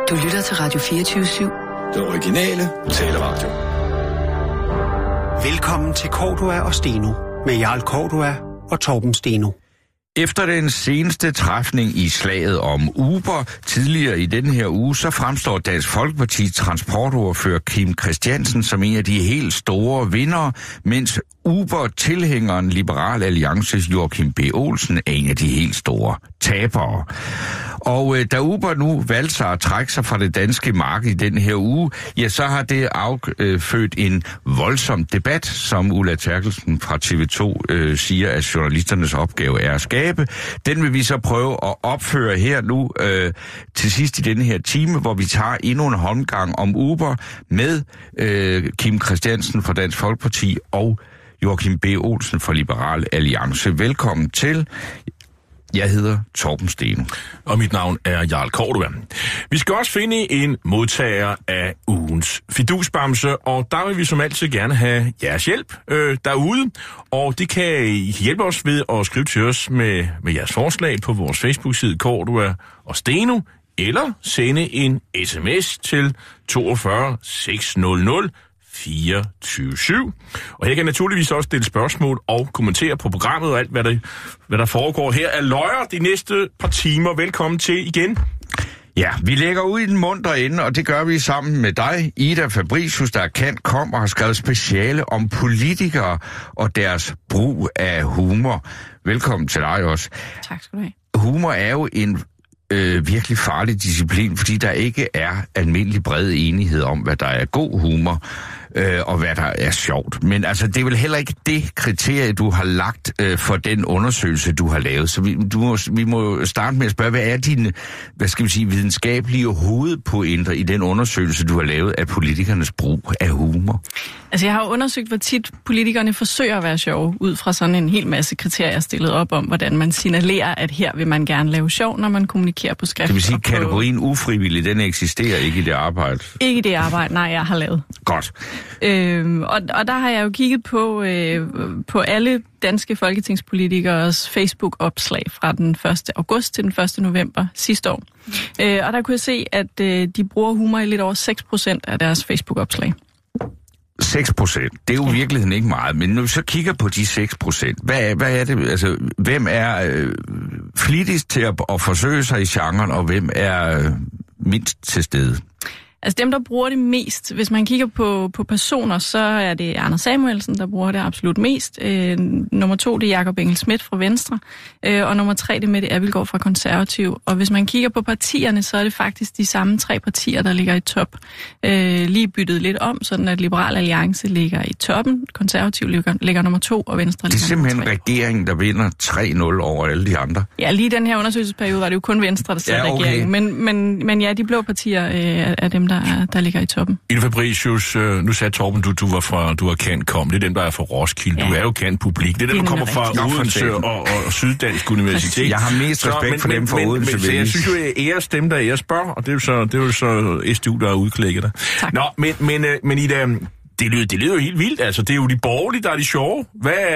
Du lytter til Radio 24/7. Det originale taleradio. Velkommen til Cordua og Steno med Jarl Cordua og Torben Steno. Efter den seneste træfning i slaget om Uber tidligere i denne her uge, så fremstår Dansk Folkeparti transportordfører Kim Christiansen som en af de helt store vindere, mens Uber-tilhængeren Liberal Alliances Joachim B. Olsen er en af de helt store tabere. Og da Uber nu valgte sig at trække sig fra det danske marked i den her uge, ja, så har det affødt en voldsom debat, som Ulla Terkelsen fra TV2 siger, at journalisternes opgave er at skabe. Den vil vi så prøve at opføre her nu til sidst i denne her time, hvor vi tager endnu en håndgang om Uber med Kim Christiansen fra Dansk Folkeparti og Joachim B. Olsen fra Liberal Alliance. Velkommen til. Jeg hedder Torben Steno. Og mit navn er Jarl Cordua. Vi skal også finde en modtager af ugens fidusbamse, og der vil vi som altid gerne have jeres hjælp derude. Og det kan I hjælpe os ved at skrive til os med jeres forslag på vores Facebook-side Cordua og Steno, eller sende en sms til 42 600 24/7. Og her kan naturligvis også stille spørgsmål og kommentere på programmet og alt, hvad der foregår her af løjer de næste par timer. Velkommen til igen. Ja, vi lægger ud i den muntre ende, og det gør vi sammen med dig, Ida Fabricius, der kom og har skrevet speciale om politikere og deres brug af humor. Velkommen til dig også. Tak skal du have. Humor er jo en virkelig farlig disciplin, fordi der ikke er almindelig bred enighed om, hvad der er god humor, og hvad der er sjovt. Men altså, det er vel heller ikke det kriterie, du har lagt for den undersøgelse, du har lavet. Så vi må starte med at spørge, hvad er dine, videnskabelige hovedpointer i den undersøgelse, du har lavet af politikernes brug af humor? Altså, jeg har undersøgt, hvor tit politikerne forsøger at være sjove, ud fra sådan en hel masse kriterier stillet op om, hvordan man signalerer, at her vil man gerne lave sjov, når man kommunikerer på skrift. Det vil sige, kategorien ufrivillig, den eksisterer ikke i det arbejde? Ikke i det arbejde, nej, jeg har lavet. Godt. Og der har jeg jo kigget på alle danske folketingspolitikers Facebook-opslag fra den 1. august til den 1. november sidste år. Og der kunne jeg se, at de bruger humor i lidt over 6% af deres Facebook-opslag. 6%. Det er jo i virkeligheden ikke meget, men når vi så kigger på de 6%, hvad er det, altså, hvem er flittigst til at forsøge sig i genren, og hvem er mindst til stede? Altså dem, der bruger det mest, hvis man kigger på personer, så er det Anders Samuelsen, der bruger det absolut mest. Nummer 2, det er Jakob Engel-Schmidt fra Venstre. Og nummer 3, det er Mette Abildgaard fra Konservativ. Og hvis man kigger på partierne, så er det faktisk de samme 3 partier, der ligger i top. Lige byttet lidt om, sådan at Liberal Alliance ligger i toppen, Konservativ ligger nummer 2, og Venstre ligger nummer 3. Det er simpelthen regeringen, der vinder 3-0 over alle de andre. Ja, lige i den her undersøgelsesperiode var det jo kun Venstre, der sad regeringen. Men ja, de blå partier er dem, der ligger i toppen. Ida Fabricius, nu sagde Torben, du var kendt-kom. Det er dem, der er fra Roskilde. Ja. Du er jo kendt-publik. Det er dem, der kommer fra Odense og Syddansk Universitet. Jeg har mest respekt for dem fra Odense. Så jeg synes jo, at æres dem, der æres bør, og det er jo så SDU, der er udklækket der. Tak. Nå, men Ida, det lyder jo helt vildt. Altså, det er jo de borgerlige, der er de sjove.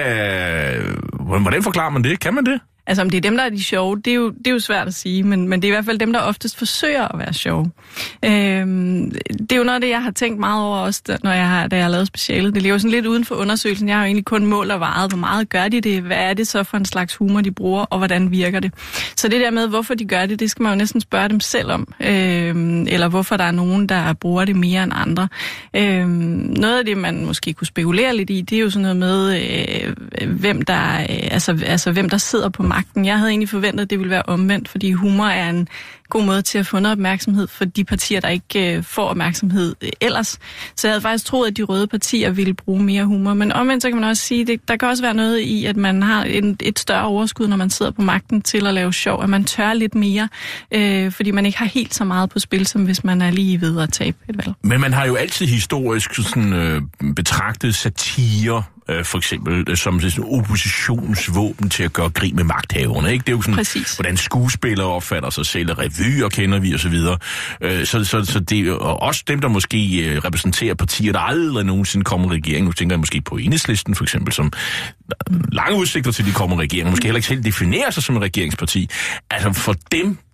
Hvordan forklarer man det? Kan man det? Altså, om det er dem, der er de sjove, det er jo svært at sige, men det er i hvert fald dem, der oftest forsøger at være sjove. Det er jo noget af det, jeg har tænkt meget over også, da jeg har lavet specialet. Det lever sådan lidt uden for undersøgelsen. Jeg har jo egentlig kun målt og vejet, hvor meget gør de det, hvad er det så for en slags humor, de bruger, og hvordan virker det. Så det der med, hvorfor de gør det, det skal man jo næsten spørge dem selv om. Eller hvorfor der er nogen, der bruger det mere end andre. Noget af det, man måske kunne spekulere lidt i, det er jo sådan noget med, hvem der sidder på magten. Jeg havde egentlig forventet, at det ville være omvendt, fordi humor er en god måde til at få noget opmærksomhed for de partier, der ikke får opmærksomhed ellers. Så jeg havde faktisk troet, at de røde partier ville bruge mere humor. Men omvendt så kan man også sige, at der kan også være noget i, at man har et større overskud, når man sidder på magten til at lave sjov, at man tør lidt mere, fordi man ikke har helt så meget på spil, som hvis man er lige ved at tabe et valg. Men man har jo altid historisk betragtet satire, for eksempel som sådan oppositionsvåben til at gøre grin med magthaverne, ikke? Det er jo sådan, præcis, hvordan skuespillere opfatter sig selv, revyer kender vi og så videre. Så det er også dem, der måske repræsenterer partier, der aldrig nogensinde kommer i regering. Nu tænker jeg måske på Enhedslisten for eksempel, som lange udsigter til de kommer i regering, måske heller ikke selv definerer sig som en regeringsparti. Altså for dem,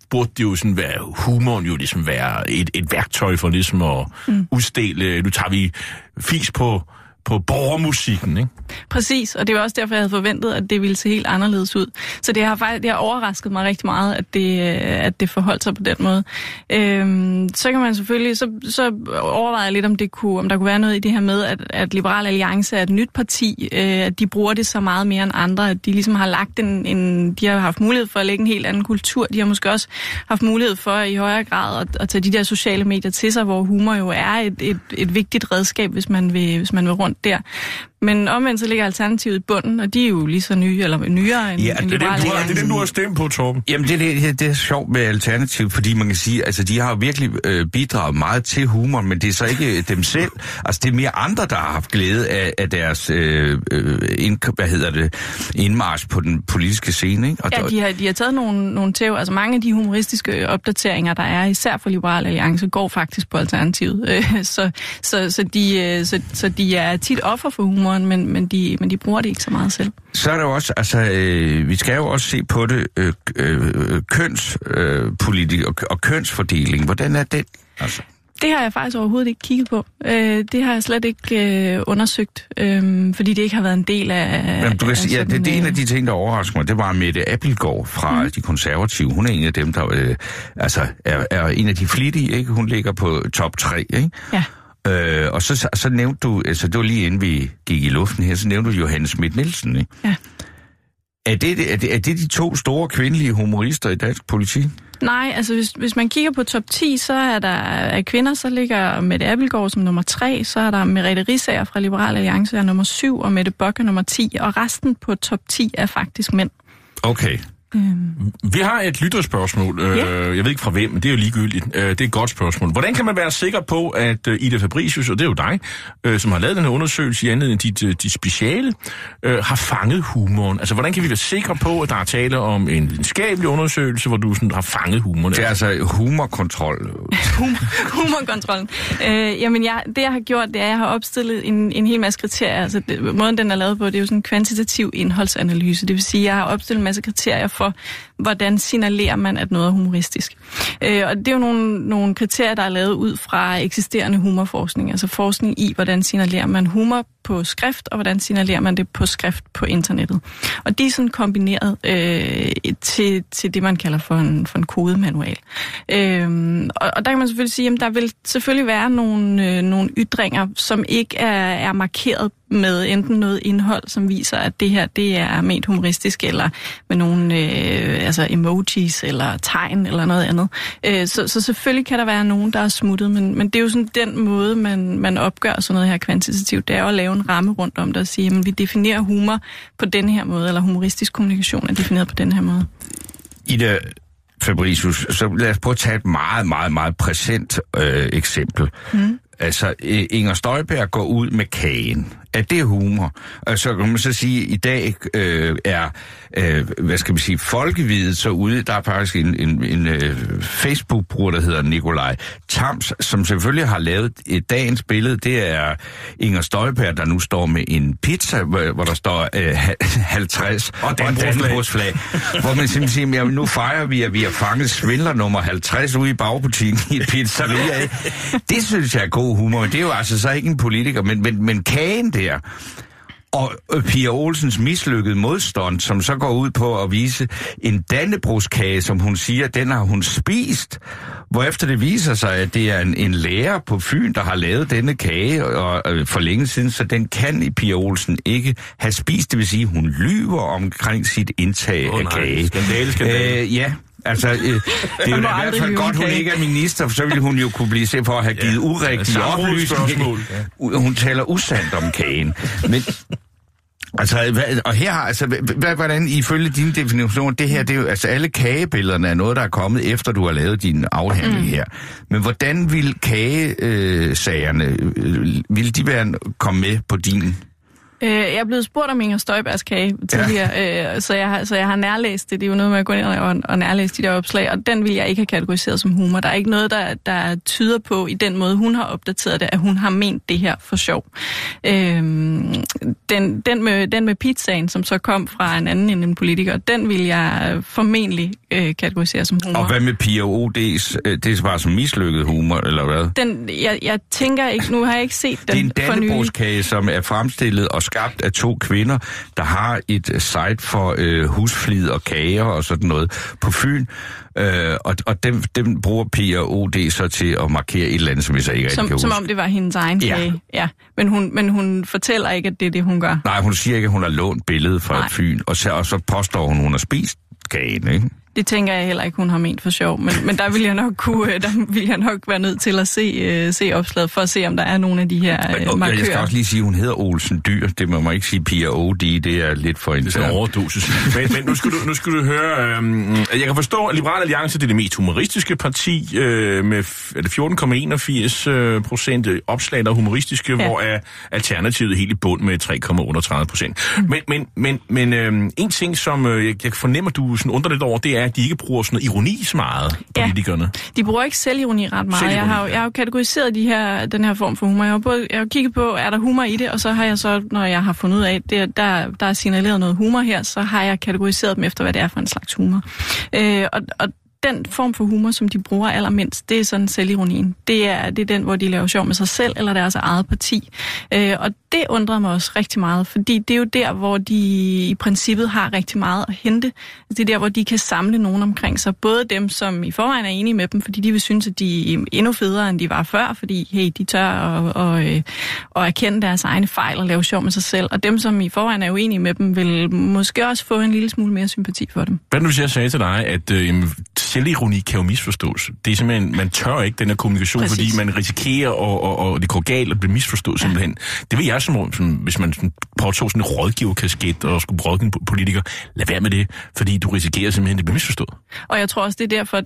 burde det jo sådan være, humoren jo ligesom være et værktøj for ligesom at udstille, nu tager vi fis på borgermusikken, ikke? Præcis, og det var også derfor, jeg havde forventet, at det ville se helt anderledes ud. Så det har overrasket mig rigtig meget, at det forholdt sig på den måde. Så kan man selvfølgelig, så overveje lidt, om der kunne være noget i det her med, at Liberal Alliance er et nyt parti, at de bruger det så meget mere end andre, at de ligesom har lagt de har haft mulighed for at lægge en helt anden kultur. De har måske også haft mulighed for i højere grad at tage de der sociale medier til sig, hvor humor jo er et vigtigt redskab, hvis man vil rundt der. Men omvendt så ligger Alternativet i bunden, og de er jo lige så nye, eller nyere end Liberal Alliance. Det er dem, du har stemt på, Torben. Jamen, det er sjovt med Alternativet, fordi man kan sige, altså de har jo virkelig bidraget meget til humor, men det er så ikke dem selv. Altså det er mere andre, der har haft glæde af deres indmarch på den politiske scene, ikke? Og de har taget nogle tæv. Altså mange af de humoristiske opdateringer, der er, især for Liberal Alliance, går faktisk på Alternativet. Så de er tit offer for humoren, men de bruger det ikke så meget selv. Så er der jo også, altså, vi skal jo også se på det, kønspolitik og kønsfordeling. Hvordan er det? Altså? Det har jeg faktisk overhovedet ikke kigget på. Det har jeg slet ikke undersøgt, fordi det ikke har været en del af... Jamen, du kan sige, det er en af de ting, der overrasker mig. Det var Mette Abildgaard fra De Konservative. Hun er en af dem, der er en af de flittige, ikke? Hun ligger på top 3, ikke? Ja. Og så nævnte du, altså det var lige inden vi gik i luften her, så nævnte du Johanne Schmidt-Nielsen, ikke? Ja. Er det de to store kvindelige humorister i dansk politik? Nej, altså hvis man kigger på top 10, så er der af kvinder, så ligger Mette Abildgaard som nummer 3, så er der Merete Riisager fra Liberal Alliance er nummer 7, og Mette Bock er nummer 10, og resten på top 10 er faktisk mænd. Okay. Vi har et lytterspørgsmål. Jeg ved ikke fra hvem, men det er jo ligegyldigt. Det er et godt spørgsmål. Hvordan kan man være sikker på, at Ida Fabricius, og det er jo dig, som har lavet den her undersøgelse i anledning af dit speciale, har fanget humoren? Altså, hvordan kan vi være sikre på, at der er tale om en videnskabelig undersøgelse, hvor du sådan har fanget humoren? Det er altså humorkontrol. Humorkontrollen. Jamen, det jeg har gjort, det er, at jeg har opstillet en hel masse kriterier. Altså, måden den er lavet på, det er jo sådan en kvantitativ indholdsanalyse. Det vil sige, at jeg har opstillet en masse kriterier for, hvordan signalerer man, at noget er humoristisk. Og det er jo nogle kriterier, der er lavet ud fra eksisterende humorforskning, altså forskning i, hvordan signalerer man humor på skrift, og hvordan signalerer man det på skrift på internettet. Og de er sådan kombineret til det, man kalder for en kodemanual. Og der kan man selvfølgelig sige, at der vil selvfølgelig være nogle ytringer, som ikke er markeret med enten noget indhold, som viser, at det her det er ment humoristisk, eller med nogle emojis, eller tegn, eller noget andet. Så selvfølgelig kan der være nogen, der er smuttet, men det er jo sådan den måde, man opgør sådan noget her kvantitativt, det er at lave en ramme rundt om det og sige, at vi definerer humor på den her måde, eller humoristisk kommunikation er defineret på den her måde. Ida Fabricius, så lad os prøve at tage et meget, meget, meget præsent eksempel. Altså, Inger Støjberg går ud med kagen. Er det humor? Så kan man så sige, at i dag er, folkeviddet så ude. Der er faktisk en Facebook-bruger, der hedder Nikolaj Tams, som selvfølgelig har lavet dagens billede. Det er Inger Støjberg, der nu står med en pizza, hvor der står 50 og Dannebrogsflag. Hvor man simpelthen siger, at nu fejrer vi, at vi har fanget svindler nummer 50 ude i bagbutikken i et pizzeria. Det synes jeg er god humor. Det er jo altså så ikke en politiker, men kagen der. Og Pia Olsens mislykkede modstand, som så går ud på at vise en dannebrogskage, som hun siger, den har hun spist. Hvorefter det viser sig, at det er en lærer på Fyn, der har lavet denne kage for længe siden, så den kan Pia Olsen ikke have spist. Det vil sige, at hun lyver omkring sit indtag af kage. Skandale. Ja. Altså, det er jo i hvert fald godt, hun ikke er minister, for så ville hun jo kunne blive set for at have givet urigtige oplysninger. Hun taler usandt om kagen. Men, altså, og her, altså, hvordan ifølge din definition, det her, det er jo, altså alle kagebillederne er noget, der er kommet efter, du har lavet din afhandling her. Men hvordan vil kagesagerne, vil de komme med på din? Jeg er blevet spurgt om Inger Støjbergs kage tidligere, så jeg har nærlæst det. Det er jo noget med at gå ind og nærlæse de der opslag, og den vil jeg ikke have kategoriseret som humor. Der er ikke noget, der tyder på i den måde, hun har opdateret det, at hun har ment det her for sjov. Den med pizzaen, som så kom fra en anden end en politiker, den vil jeg formentlig kategorisere som humor. Og hvad med Pia O.D.'s? Det er bare som mislykket humor, eller hvad? Jeg tænker ikke, nu har jeg ikke set den for nylig. Det er en dannebrogskage, som er fremstillet og skabt af 2 kvinder, der har et site for husflid og kager og sådan noget på Fyn. Og dem bruger Pia O.D. så til at markere et eller andet, som vi så ikke rigtig kan huske. Som om det var hendes egen kage. Ja. Men hun fortæller ikke, at det er det, hun gør. Nej, hun siger ikke, at hun har lånt billedet fra Fyn, og så påstår hun har spist kagen, ikke? Det tænker jeg heller ikke, hun har ment for sjov, men der vil jeg nok være nødt til at se opslaget, for at se, om der er nogle af de her markører. Jeg skal også lige sige, at hun hedder Olsen Dyr. Det må man ikke sige Pia O.D., det er lidt for internt. Det er en overdosis. Men nu skal du høre, jeg kan forstå, at Liberal Alliance det er det mest humoristiske parti, med 14,81% opslag, der er humoristiske, hvor er alternativet helt i bund med 3,38%. Men en ting, som jeg fornemmer, du sådan undrer lidt over, det er, at de ikke bruger sådan noget ironi så meget, politikerne. De bruger ikke selvironi ret meget. Jeg har jo kategoriseret den her form for humor. Jeg har kigget på, er der humor i det, og så har jeg så, når jeg har fundet ud af, at der er signaleret noget humor her, så har jeg kategoriseret dem efter, hvad det er for en slags humor. Og den form for humor, som de bruger allermindst, det er sådan selvironien. Det er den, hvor de laver sjov med sig selv eller deres eget parti. Og det undrer mig også rigtig meget, fordi det er jo der, hvor de i princippet har rigtig meget at hente. Det er der, hvor de kan samle nogen omkring sig. Både dem, som i forvejen er enige med dem, fordi de vil synes, at de er endnu federe, end de var før, fordi de tør at erkende deres egne fejl og lave sjov med sig selv. Og dem, som i forvejen er uenige med dem, vil måske også få en lille smule mere sympati for dem. Hvad nu, hvis jeg sagde til dig, at selvironi kan jo misforstås? Det er simpelthen, man tør ikke den her kommunikation, præcis, fordi man risikerer, og det går galt og bliver misforstået simpelthen. Det vil jeg som hvis man påtog sådan en rådgiverkasket og skulle rådgive en politiker, lad være med det, fordi du risikerer simpelthen, det bliver misforstået. Og jeg tror også, det er derfor,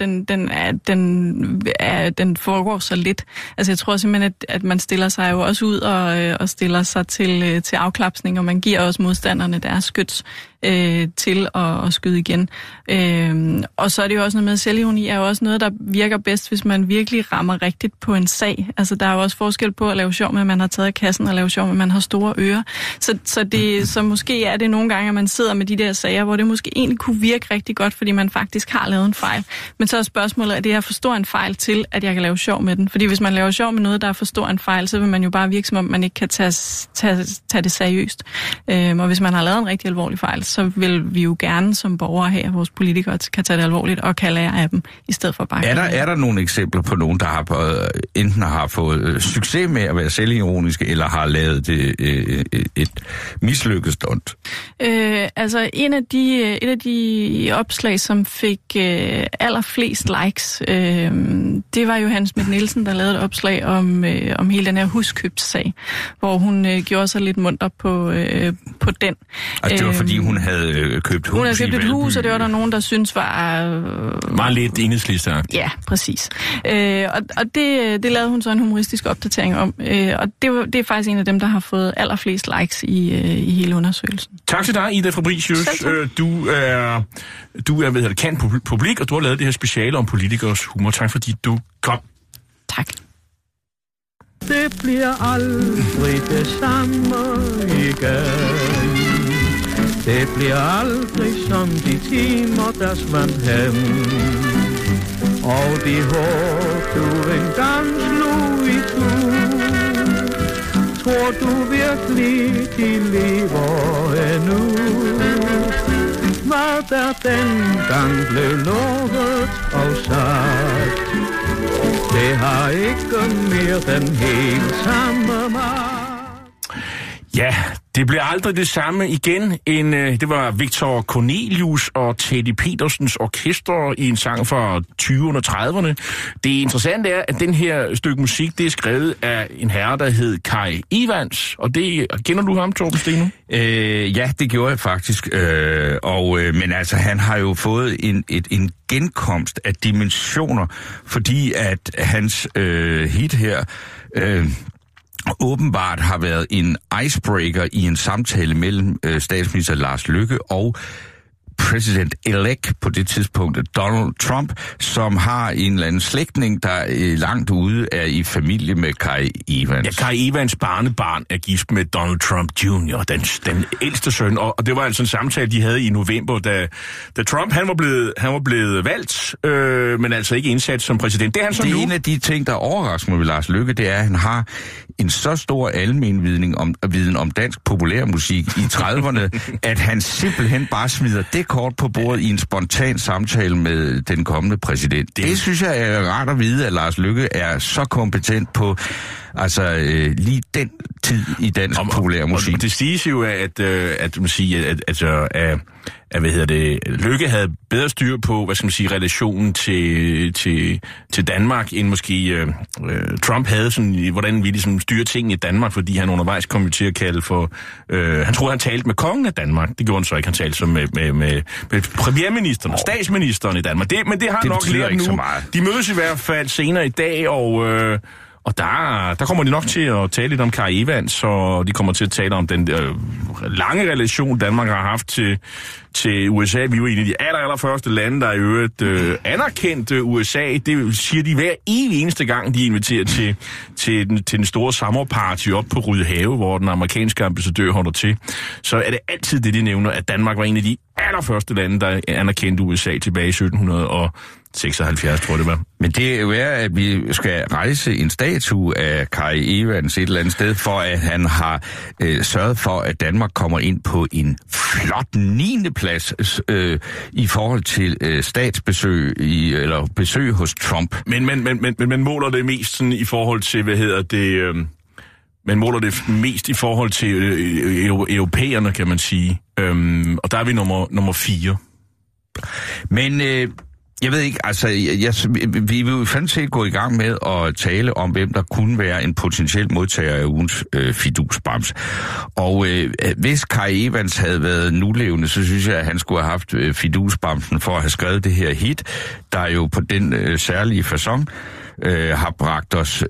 den foregår så lidt. Altså jeg tror simpelthen, at man stiller sig jo også ud og stiller sig til afklapsning, og man giver også modstanderne deres skyts til at skyde igen. Og så er det jo også noget med, at selvironi er jo også noget, der virker bedst, hvis man virkelig rammer rigtigt på en sag. Altså der er jo også forskel på at lave sjov med, at man har taget kassen, og lave sjov med, at man har store ører. Så måske er det nogle gange, at man sidder med de der sager, hvor det måske egentlig kunne virke rigtig godt, fordi man faktisk har lavet en fejl. Men så er spørgsmålet, er det her for stor en fejl til, at jeg kan lave sjov med den? Fordi hvis man laver sjov med noget, der er for stor en fejl, så vil man jo bare virke, som om man ikke kan tage det seriøst. Og hvis man har lavet en rigtig alvorlig fejl, så vil vi jo gerne som borgere have, at vores politikere kan tage det alvorligt og kan lære af dem, i stedet for bare... Er der nogle eksempler på nogen, der har enten har fået succes med at være selvironiske, eller har lavet det et mislykket stunt? Altså, et af de opslag, som fik allerflest likes, det var Johanne Schmidt-Nielsen, der lavede et opslag om hele den her huskøbssag, hvor hun gjorde sig lidt munter på den. Altså, det var fordi, hun havde købt hus. Hun havde købt et hus, og det var der nogen, der synes var... Meget lidt Enhedslisten-agtigt. Ja, præcis. Og det lavede hun så en humoristisk opdatering om. Og det er faktisk en af dem, der har fået allerflest likes i hele undersøgelsen. Tak til dig, Ida Fabricius. Du er kendt publik, og du har lavet det her speciale om politikers humor. Tak fordi du kom. Tak. Det bliver aldrig det samme igen. Det bliver aldrig som de timer, der svandt hen. Og de håb, du engang slog i tur. Tror du virkelig, de lever endnu? Hvad der dengang blev lovet og sagt, det har ikke mere den helt samme magt. Ja, det bliver aldrig det samme igen. Det var Victor Cornelius og Teddy Petersens orkester i en sang fra 20'erne og 30'erne. Det interessante er, at den her stykke musik, det er skrevet af en herre, der hed Kai Evans. Og det, kender du ham, Torben Steno? Ja, det gjorde jeg faktisk. Men altså, han har jo fået en genkomst af dimensioner, fordi at hans hit her... åbenbart har været en icebreaker i en samtale mellem statsminister Lars Løkke og president-elect på det tidspunkt, Donald Trump, som har en eller anden slægtning, der langt ude er i familie med Kai Evans. Ja, Kai Evans barnebarn er gift med Donald Trump Jr., den ældste søn, og det var altså en samtale, de havde i november, da Trump, han var blevet valgt, men altså ikke indsat som præsident. Det er han så nu. En af de ting, der overrasker mig ved Lars Løkke, det er, at han har en så stor almenviden om dansk populærmusik i 30'erne, at han simpelthen bare smider det kort på bordet i en spontan samtale med den kommende præsident. Det synes jeg er rart at vide, at Lars Løkke er så kompetent på lige den tid i dansk populærmusik. Og det siges jo, Løkke havde bedre styr på, relationen til Danmark, end måske Trump havde, sådan, hvordan vi ligesom styrer tingene i Danmark, fordi han undervejs kom til at kalde for... han troede, han talte med kongen af Danmark. Det gjorde han så ikke. Han talte så med premierministeren og statsministeren i Danmark. Men det har nok lært nu. De mødes i hvert fald senere i dag, og der kommer de nok til at tale lidt om Kai Evans, og de kommer til at tale om den lange relation, Danmark har haft til USA. Vi er jo en af de allerførste lande, der i øvrigt anerkendte USA. Det siger de hver eneste gang, de inviterer til den store sommerparty op på Rydhave, hvor den amerikanske ambassadør holder til. Så er det altid det, de nævner, at Danmark var en af de allerførste lande, der anerkendte USA tilbage i 1776, tror jeg det var. Men det er jo at vi skal rejse en statue af Kai Evans et eller andet sted, for at han har sørget for, at Danmark kommer ind på en flot 9. plads i forhold til statsbesøg eller besøg hos Trump. Men man måler det mest sådan i forhold til, man måler det mest i forhold til europæerne, kan man sige. Og der er vi nummer 4. Men jeg ved ikke, vi vil jo fandme set gå i gang med at tale om, hvem der kunne være en potentiel modtager af ugens fidusbams. Og hvis Kai Evans havde været nulevende, så synes jeg, at han skulle have haft fidusbamsen for at have skrevet det her hit, der jo på den særlige facon har bragt os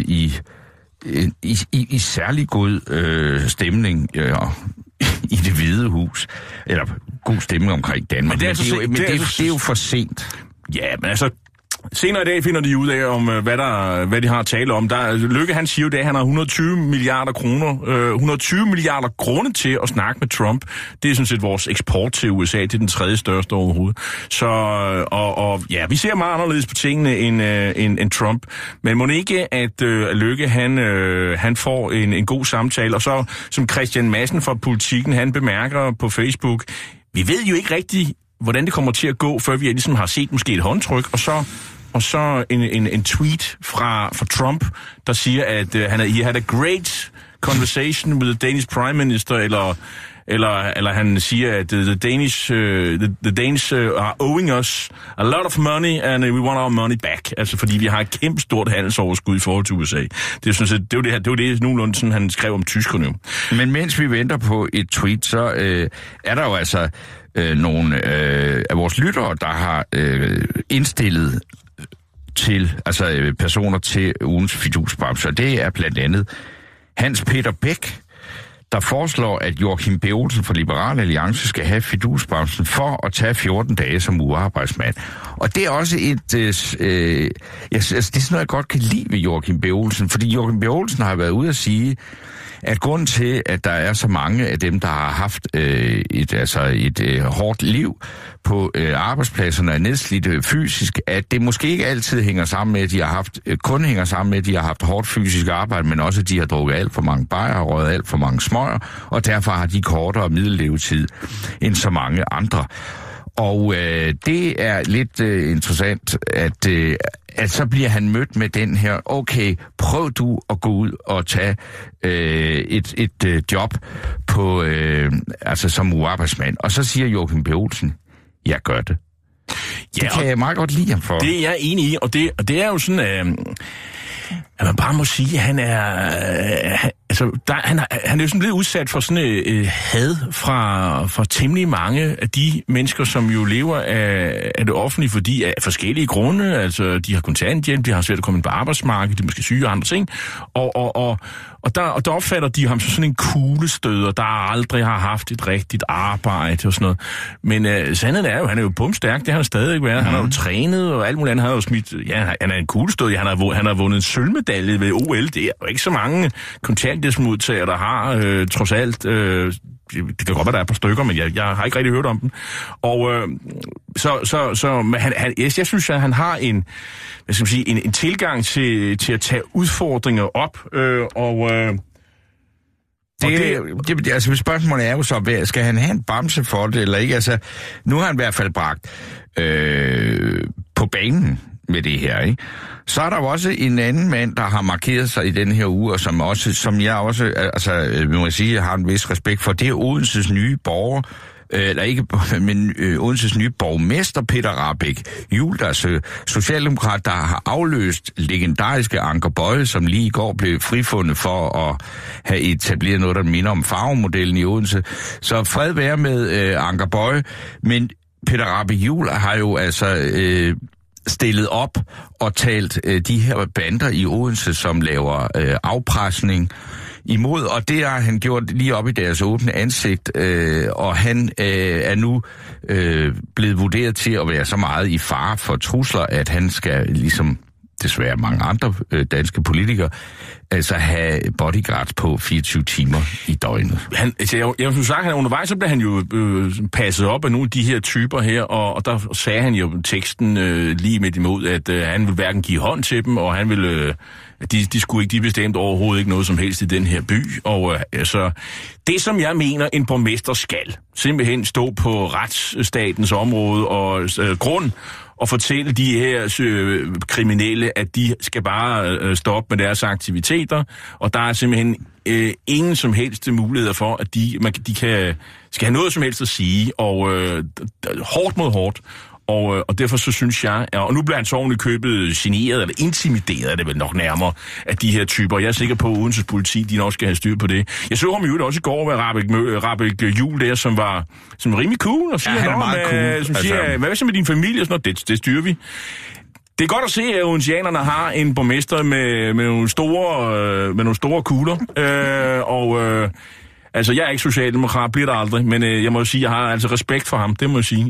i særlig god stemning i Det Hvide Hus, eller god stemning omkring Danmark. Men det er jo for sent. Ja, men altså, senere i dag finder de ud af, om hvad de har at tale om. Løkke, han siger jo det, at han har 120 milliarder kroner, 120 milliarder grunde til at snakke med Trump. Det er sådan set vores eksport til USA. Det er den 3. største overhovedet. Så, ja, vi ser meget anderledes på tingene end Trump. Men må ikke, at Løkke, han får en god samtale. Og så, som Christian Madsen fra Politikken, han bemærker på Facebook, vi ved jo ikke rigtigt, hvordan det kommer til at gå, før vi ligesom har set måske et håndtryk, og så en tweet fra Trump, der siger, at he had a great conversation with the Danish Prime Minister, eller han siger, at the Danes are owing us a lot of money, and we want our money back. Altså fordi vi har et kæmpe stort handelsoverskud i forhold til USA. Det er jo det nogenlunde sådan, han skrev om tyskerne. Men mens vi venter på et tweet, så er der jo altså nogle af vores lyttere, der har indstillet til personer til ugens fidusbamser. Det er blandt andet Hans Peter Bæk, der foreslår, at Joachim B. Olsen fra Liberal Alliance skal have fidusbamsen for at tage 14 dage som ugearbejdsmand. Og det er også det er sådan noget, jeg godt kan lide ved Joachim B. Olsen, fordi Joachim B. Olsen har været ude at sige, at grunden til, at der er så mange af dem, der har haft et hårdt liv på arbejdspladserne og er nedslidte fysisk, at det måske ikke altid hænger sammen med, at de har haft hårdt fysisk arbejde, men også, at de har drukket alt for mange bajer og røget alt for mange smøger, og derfor har de kortere middellevetid end så mange andre. Og det er lidt interessant, at så bliver han mødt med den her, okay, prøv du at gå ud og tage et job på, som ugearbejdsmand. Og så siger Joachim B. Olsen, jeg gør det. Det kan jeg meget godt lide ham for. Det er jeg enig i, og det er jo sådan, at man bare må sige, at han er... han er jo sådan lidt udsat for sådan had fra temmelig mange af de mennesker, som jo lever af det offentlige, fordi af forskellige grunde, altså de har kontanthjælp, de har svært at komme ind på arbejdsmarkedet, de er måske syge og andre ting, Og der opfatter de ham som sådan en kuglestøder, der aldrig har haft et rigtigt arbejde og sådan noget. Men sandheden er jo, han er jo bumstærk, det har han stadig været. Han har jo trænet og alt muligt andet. Han har jo smidt, han er en kuglestøder, han har vundet en sølvmedalje ved OL. Det er jo ikke så mange kontanthjælpsmodtagere, der har trods alt... det kan godt være, der er et par stykker, men jeg har ikke rigtig hørt om dem. Og jeg synes, at han har en tilgang til at tage udfordringer op, altså spørgsmålet er jo så, skal han have en bamse for det, eller ikke? Altså, nu har han i hvert fald bragt på banen med det her, ikke? Så er der jo også en anden mand, der har markeret sig i den her uge, og som jeg også, altså, må jeg sige, jeg har en vis respekt for, det er Odenses nye borger, Odenses nye borgmester, Peter Rahbæk Juhl, der er socialdemokrat, der har afløst legendariske Anker Boye, som lige i går blev frifundet for at have etableret noget, der minder om farvemodellen i Odense. Så fred være med Anker Boye, men Peter Rahbæk Juhl har jo altså... stillet op og talt de her bander i Odense, som laver afpresning imod, og det har han gjort lige op i deres åbne ansigt, og han er nu blevet vurderet til at være så meget i fare for trusler, at han skal, ligesom desværre mange andre danske politikere, altså have bodyguards på 24 timer i døgnet. Jeg vil sige, at undervejs så blev han jo passet op af nogle af de her typer her, og der sagde han jo teksten lige midt imod, at han ville hverken give hånd til dem, og han ville... De bestemte overhovedet ikke noget som helst i den her by, og altså, det som jeg mener, en borgmester skal simpelthen stå på retsstatens område og grund og fortælle de her kriminelle, at de skal bare stoppe med deres aktiviteter, og der er simpelthen ingen som helst muligheder for, at de skal have noget som helst at sige, og hårdt mod hårdt. Og derfor så synes jeg, og nu bliver han så oven i købet generet, eller intimideret er det vel nok nærmere, af de her typer. Jeg er sikker på, at Odenses politi, de nok skal have styr på det. Jeg så ham jo også i går med Rahbæk Juhl der, som var rimelig cool, og siger, han er meget cool. Som siger, hvad så med din familie? Og sådan noget, det styrer vi. Det er godt at se, at odensianerne har en borgmester med nogle store kugler, altså, jeg er ikke socialdemokrat, bliver der aldrig, men jeg må sige, jeg har altså respekt for ham, det må jeg sige.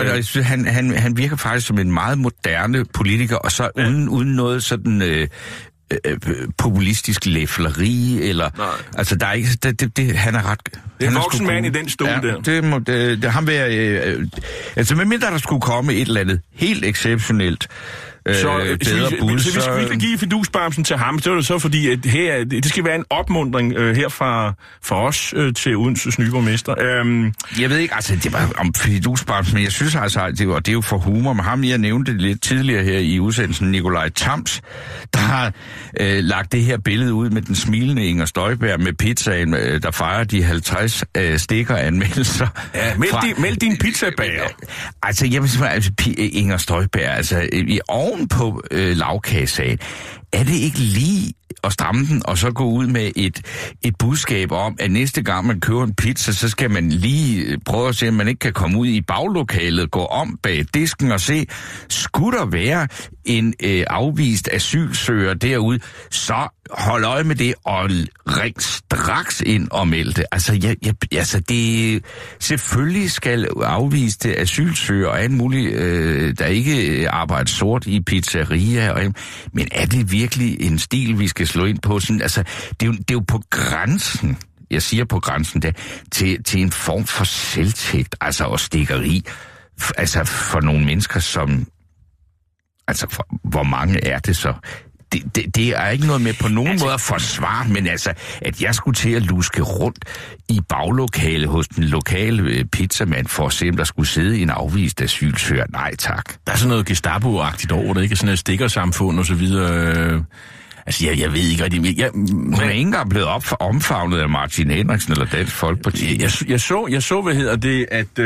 Han virker faktisk som en meget moderne politiker, og så uden noget sådan populistisk læfleri, eller... Nej. Altså, der er ikke... han er ret... Det er en voksen mand i den stol der. Det ham være... altså, medmindre der skulle komme et eller andet helt exceptionelt... Så hvis vi skal give fidusbamsen til ham, så er det så fordi, at her, det skal være en opmuntring her fra os til Odenses nye borgmester. Jeg ved ikke, altså det var om fidusbamsen, men jeg synes altså, det er jo for humor med ham. Jeg nævnte det lidt tidligere her i udsendelsen, Nikolaj Tams, der har lagt det her billede ud med den smilende Inger Støjberg med pizzaen, der fejrer de 50 stikkeranmeldelser. Ja, meld din pizzabager. Altså, jeg vil sige, Inger Støjberg, altså oven på lavkagesagen, er det ikke lige at stramme den, og så gå ud med et budskab om, at næste gang man køber en pizza, så skal man lige prøve at se, om man ikke kan komme ud i baglokalet, gå om bag disken og se, skulle der være en afvist asylsøger derude, så hold øje med det, og ring straks ind og meld det. Altså, det selvfølgelig skal afviste asylsøger og alt muligt, der ikke arbejder sort i pizzeria, men er det virkelig en stil, vi skal slå ind på? Sådan, altså, det er jo på grænsen, jeg siger på grænsen der, til en form for selvtægt, altså og stikkeri, altså for nogle mennesker, som, altså hvor mange er det så? Det er ikke noget med på nogen måde at forsvare, men altså, at jeg skulle til at luske rundt i baglokale hos den lokale pizzamand for at se, om der skulle sidde en afvist asylsøger. Nej, tak. Der er sådan noget Gestapo-agtigt over det, ikke? Sådan et stikkersamfund og så videre. Altså, jeg ved ikke rigtig... Hun er ikke engang blevet omfavnet af Martin Henriksen eller Dansk Folkeparti. Jeg så, hvad hedder det,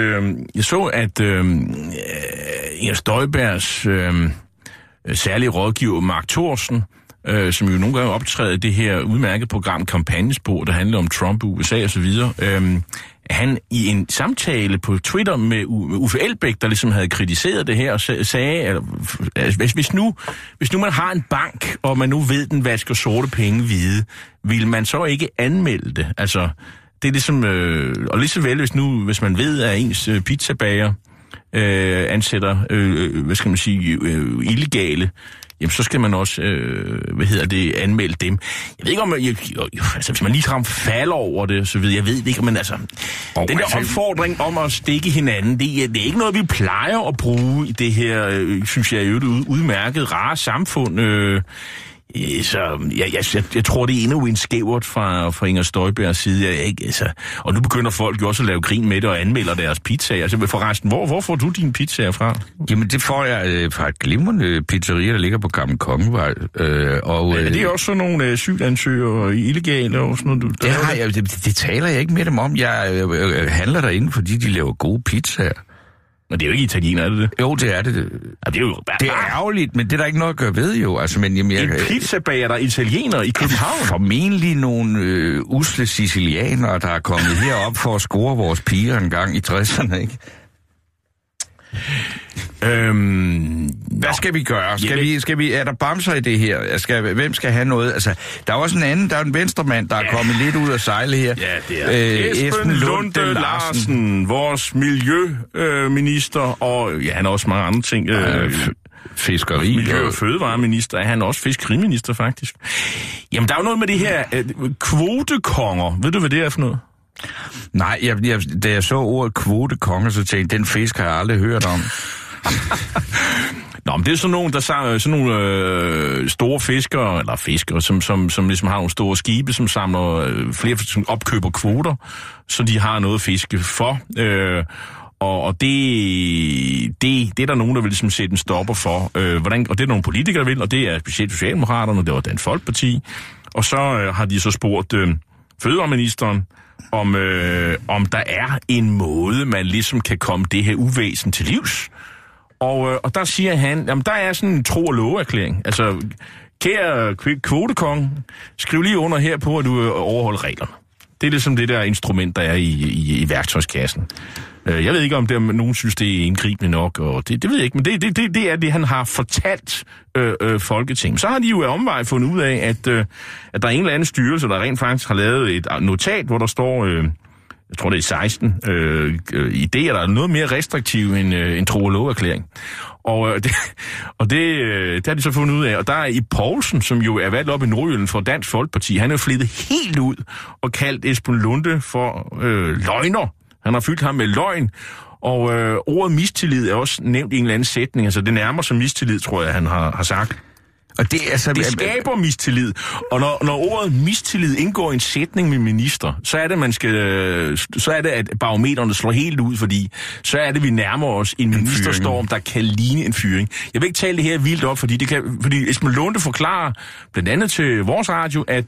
at Inger Støjbergs særlige rådgiver Mark Thorsen, som jo nogle gange optræder i det her udmærkede program Kampagnespor, der handler om Trump, USA og så videre, han i en samtale på Twitter med Uffe Elbæk, der ligesom havde kritiseret det her, og sagde, at hvis nu man har en bank, og man nu ved, den vasker sorte penge hvide, vil man så ikke anmelde det? Altså, det er ligesom, og lige så vel, hvis man ved, at ens pizzabager ansætter, illegale, jamen så skal man også, anmelde dem. Jeg ved ikke om, hvis man lige falder over det, så ved jeg ved ikke, men altså, den der opfordring om at stikke hinanden, det er ikke noget, vi plejer at bruge i det her, synes jeg, udmærket, rare samfund. Så jeg tror, det er endnu en skævert fra Inger Støjbergs side. Og nu begynder folk jo også at lave grin med det og anmelder deres pizzaer. Altså forresten, hvor får du dine pizzaer fra? Jamen, det får jeg fra et glimrende pizzeria, der ligger på Gammel Kongevej. Det er også sådan nogle asylansøgere illegale og sådan noget? Det taler jeg ikke med dem om. Jeg handler derinde, fordi de laver gode pizzaer. Men det er jo ikke italiener, er det det? Jo, det er det. Ja, det er jo det er ærgerligt, men det er der ikke noget at gøre ved, jo. Altså, men, jamen, en pizzabager, der er italiener i København? Formentlig nogle usle sicilianere, der er kommet herop for at score vores piger en gang i 60'erne, ikke? Hvad skal vi gøre? Skal vi, er der bamser i det her? Hvem skal have noget? Altså, der er også en anden, der er en venstremand, der er kommet lidt ud af sejle her. Ja, det er Esben Lunde Larsen, vores miljøminister, og han har også mange andre ting. Fiskeri. Miljø- og fødevareminister, er han også fiskeriminister faktisk. Jamen, der er jo noget med det her kvotekonger. Ved du, hvad det er for noget? Nej, da jeg så ordet kvotekonger, så tænkte jeg, den fisk har jeg aldrig hørt om. Nå, men det er sådan nogle store fiskere, som ligesom har nogle store skibe, som samler flere, som opkøber kvoter, så de har noget at fiske for. Og det er der nogen, der vil ligesom sætte en stopper for. Og det er nogle politikere, der vil, og det er specielt Socialdemokraterne, det var Dansk Folkeparti. Og så har de så spurgt fødevareministeren, om der er en måde, man ligesom kan komme det her uvæsen til livs. Og der siger han, jamen der er sådan en tro- og love-erklæring. Altså, kære kvotekong, skriv lige under her på, at du overholder reglerne. Det er ligesom det der instrument, der er i værktøjskassen. Jeg ved ikke, om nogen synes, det er indgribende nok, og det ved jeg ikke, men det er det, han har fortalt Folketinget. Så har de jo af omvej fundet ud af, at der er en eller anden styrelse, der rent faktisk har lavet et notat, hvor der står, jeg tror det er 16 idéer, der er noget mere restriktive end tro- og love-erklæring. Og det har de så fundet ud af. Og der er i Poulsen, som jo er valgt op i Nordjylland for Dansk Folkeparti, han er jo flittet helt ud og kaldt Esben Lunde for løgner. Han har fyldt ham med løgn, og ordet mistillid er også nævnt i en eller anden sætning. Altså det nærmer sig mistillid, tror jeg, han har sagt. Og det skaber mistillid. Og når ordet mistillid indgår i en sætning med minister, så er det, at barometerne slår helt ud, fordi så er det, vi nærmer os en ministerstorm, der kan ligne en fyring. Jeg vil ikke tale det her vildt op, fordi Esben Lunde forklarer blandt andet til vores radio, at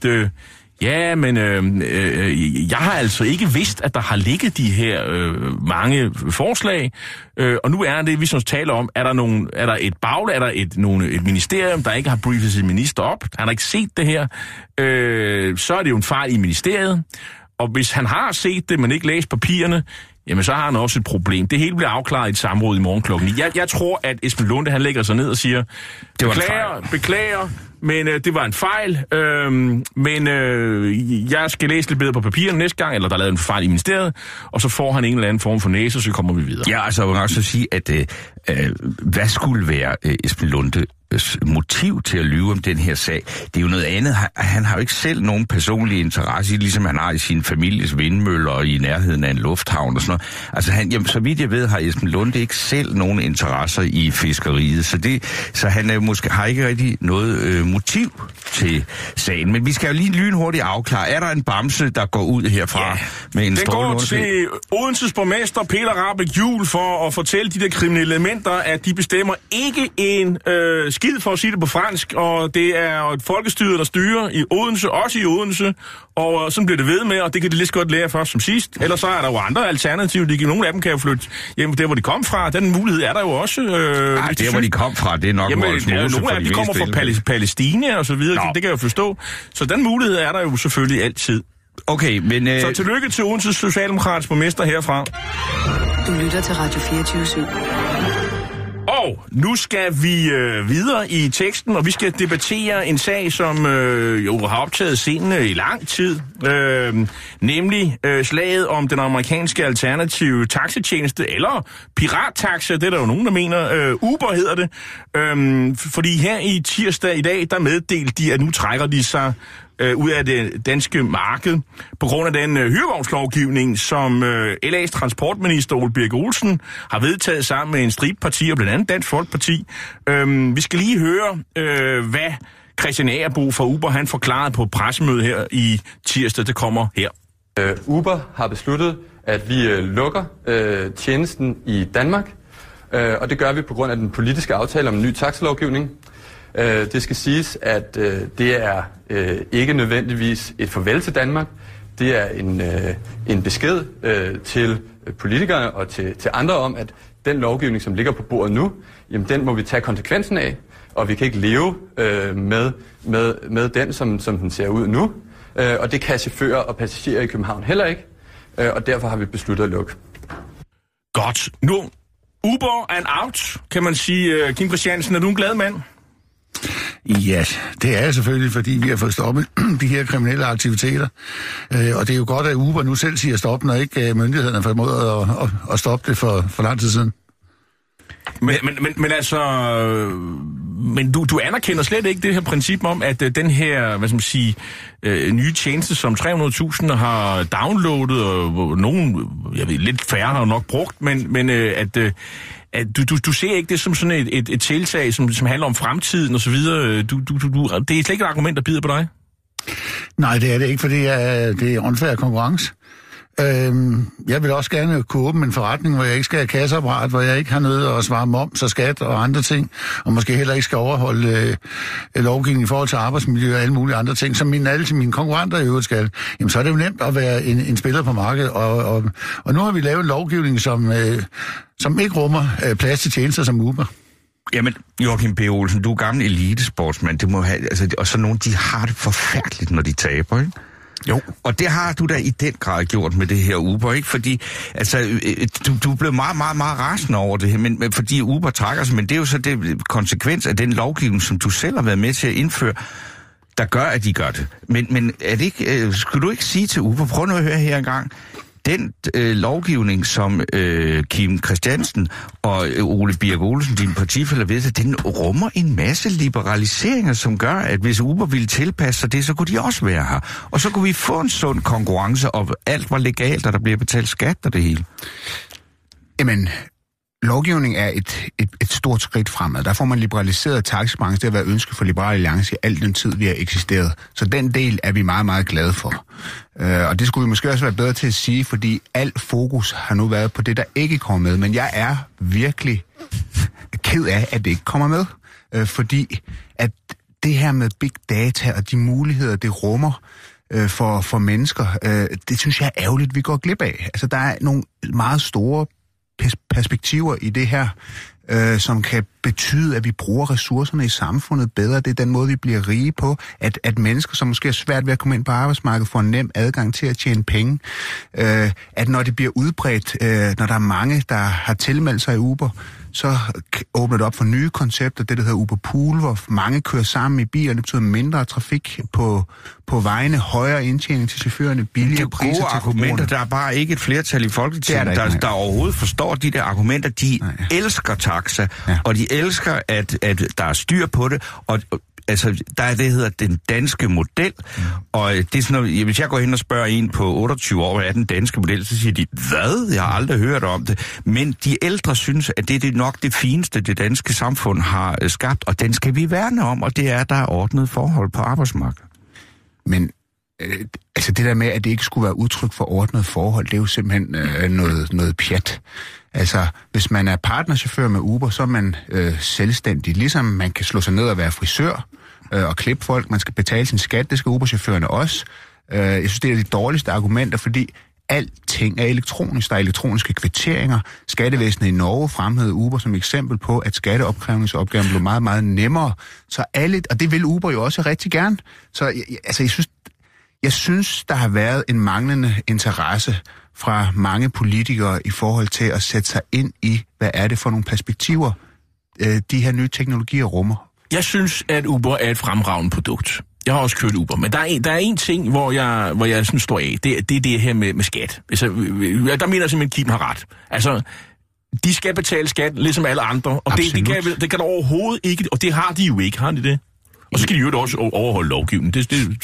jeg har altså ikke vidst, at der har ligget de her mange forslag, og nu er det, vi så taler om, er der et ministerium, der ikke har briefet sin minister op, han har ikke set det her, så er det jo en fejl i ministeriet, og hvis han har set det, men ikke læst papirerne, jamen så har han også et problem. Det hele bliver afklaret i et samråd i morgen klokken 9. Jeg tror, at Esben Lunde, han lægger sig ned og siger, beklager, men det var en fejl, men jeg skal læse lidt bedre på papirerne næste gang, eller der er lavet en fejl i ministeriet, og så får han en eller anden form for næse, og så kommer vi videre. Ja, altså jeg vil også sige, at hvad skulle være Esben Lundes motiv til at lyve om den her sag? Det er jo noget andet. Han har jo ikke selv nogen personlig interesse, ligesom han har i sin families vindmøller og i nærheden af en lufthavn og sådan noget. Altså så vidt jeg ved, har Esben Lunde ikke selv nogen interesser i fiskeriet, så han måske har ikke rigtig noget motiv til sagen. Men vi skal jo lige lynhurtigt afklare. Er der en bamse, der går ud herfra med en strålende? Den går til Odenses borgmester Peter Rahbæk Juel for at fortælle de der kriminelle elementer, at de bestemmer ikke en skid, for at sige det på fransk, og det er et folkestyre, der styrer i Odense, også i Odense, og sådan bliver det ved med, og det kan de lige så godt lære først som sidst. Ellers så er der jo andre alternativer. Nogle af dem kan jo flytte hjem der, hvor de kom fra. Den mulighed er der jo også. Der, hvor de kom fra, det er nok Vollsmose. Nogle af dem kommer fra Palæstina og så videre. Ja. Det kan jeg jo forstå. Så den mulighed er der jo selvfølgelig altid. Okay, men... Så tillykke til Odense Socialdemokratisk borgmester herfra. Du lytter til Radio 24/7. Og nu skal vi videre i teksten, og vi skal debattere en sag, som jo har optaget scenen i lang tid. Nemlig slaget om den amerikanske alternative taxitjeneste, eller pirattaxa, det er der jo nogen, der mener. Uber hedder det. Fordi her i tirsdag i dag, der meddelte de, at nu trækker de sig ud af det danske marked på grund af den hyrevognslovgivning, som LA's transportminister Ole Birk Olesen har vedtaget sammen med en stribe partier, blandt andet Dansk Folkeparti. Vi skal lige høre, hvad Christian Agerbo fra Uber han forklarede på pressemødet her i tirsdag. Det kommer her. Uber har besluttet, at vi lukker tjenesten i Danmark, og det gør vi på grund af den politiske aftale om en ny taxalovgivning. Det skal siges, at det er ikke nødvendigvis et farvel til Danmark. Det er en besked til politikerne og til andre om, at den lovgivning, som ligger på bordet nu, jamen den må vi tage konsekvensen af, og vi kan ikke leve med den, som den ser ud nu. Og det kan chauffører og passagerer i København heller ikke, og derfor har vi besluttet at lukke. Godt. Nu, Uber and out, kan man sige. Kim Christiansen, er du en glad mand? Ja, det er jeg selvfølgelig, fordi vi har fået stoppet de her kriminelle aktiviteter. Og det er jo godt, at Uber nu selv siger stop, når ikke myndighederne har formået at stoppe det for lang tid siden. Men altså, du anerkender slet ikke det her princip om, at den her, hvad skal man sige, nye tjeneste, som 300.000 har downloadet, og nogen, jeg ved, lidt færre har nok brugt, men at du ser ikke det som sådan et tiltag, som handler om fremtiden og så videre. Det er slet ikke et argument, der bider på dig? Nej, det er det ikke, for det er unfair konkurrence. Jeg vil også gerne kunne åbne en forretning, hvor jeg ikke skal have kasseapparat, hvor jeg ikke har nødt at svare moms og skat og andre ting, og måske heller ikke skal overholde lovgivning i forhold til arbejdsmiljø og alle mulige andre ting, som alle mine konkurrenter i øvrigt skal. Jamen, så er det jo nemt at være en spiller på markedet, og nu har vi lavet en lovgivning, som ikke rummer plads til tjenester som Uber. Jamen, Joachim B. Olsen, du er gammel elitesportsmand, det må have, altså, og så nogen, de har det forfærdeligt, når de taber, ikke? Jo. Og det har du da i den grad gjort med det her Uber, ikke? Fordi, altså, du blev meget, meget, meget rasende over det her, men fordi Uber trækker sig, men det er jo så det konsekvens af den lovgivning, som du selv har været med til at indføre, der gør, at de gør det. Men er det ikke, skulle du ikke sige til Uber, prøv nu at høre her engang, den lovgivning, som Kim Christiansen og Ole Birk Olesen, din partifæller, ved, den rummer en masse liberaliseringer, som gør, at hvis Uber ville tilpasse sig det, så kunne de også være her. Og så kunne vi få en sund konkurrence, og alt var legalt, og der bliver betalt skat og det hele. Jamen, lovgivning er et stort skridt fremad. Der får man liberaliseret taxibranchen. Det har været ønsket for Liberal Alliance i al den tid, vi har eksisteret. Så den del er vi meget, meget glade for. Og det skulle vi måske også være bedre til at sige, fordi alt fokus har nu været på det, der ikke kommer med. Men jeg er virkelig ked af, at det ikke kommer med. Fordi at det her med big data og de muligheder, det rummer for mennesker, det synes jeg er ærgerligt, vi går glip af. Altså, der er nogle meget store perspektiver i det her, som kan betyde, at vi bruger ressourcerne i samfundet bedre. Det er den måde, vi bliver rige på. At mennesker, som måske er svært ved at komme ind på arbejdsmarkedet, får en nem adgang til at tjene penge. At når det bliver udbredt, når der er mange, der har tilmeldt sig i Uber, så åbner det op for nye koncepter, det der hedder Uber Pool, hvor mange kører sammen i biler. Det betyder mindre trafik på vejene, højere indtjening til chaufførerne, billigere priser til argumenter. Der er bare ikke et flertal i Folketinget, der overhovedet forstår de der argumenter. De elsker taxa, og de elsker, at der er styr på det, og altså, der er det, der hedder den danske model, og det er sådan noget, hvis jeg går hen og spørger en på 28 år, hvad er den danske model, så siger de, hvad? Jeg har aldrig hørt om det. Men de ældre synes, at det er nok det fineste, det danske samfund har skabt, og den skal vi værne om, og det er, der er ordnet forhold på arbejdsmarkedet. Men altså det der med, at det ikke skulle være udtryk for ordnet forhold, det er jo simpelthen noget pjat. Altså, hvis man er partnerchauffør med Uber, så er man selvstændig. Ligesom man kan slå sig ned og være frisør og klippe folk. Man skal betale sin skat, det skal Uber-chaufførerne også. Jeg synes, det er de dårligste argumenter, fordi alting er elektronisk. Der er elektroniske kvitteringer. Skattevæsenet i Norge fremhævede Uber som eksempel på, at skatteopkrævningsopgaven blev meget, meget nemmere. Så alle, og det vil Uber jo også rigtig gerne. Så altså, jeg synes, Jeg synes, der har været en manglende interesse fra mange politikere i forhold til at sætte sig ind i, hvad er det for nogle perspektiver, de her nye teknologier rummer. Jeg synes, at Uber er et fremragende produkt. Jeg har også kørt Uber, men der er en ting, hvor jeg sådan står af. Det er det her med skat. Altså, der mener jeg simpelthen, Kim har ret. Altså, de skal betale skat, ligesom alle andre, og det kan der overhovedet ikke, og det har de jo ikke, har de det? Og så skal de jo også overholde lovgivningen.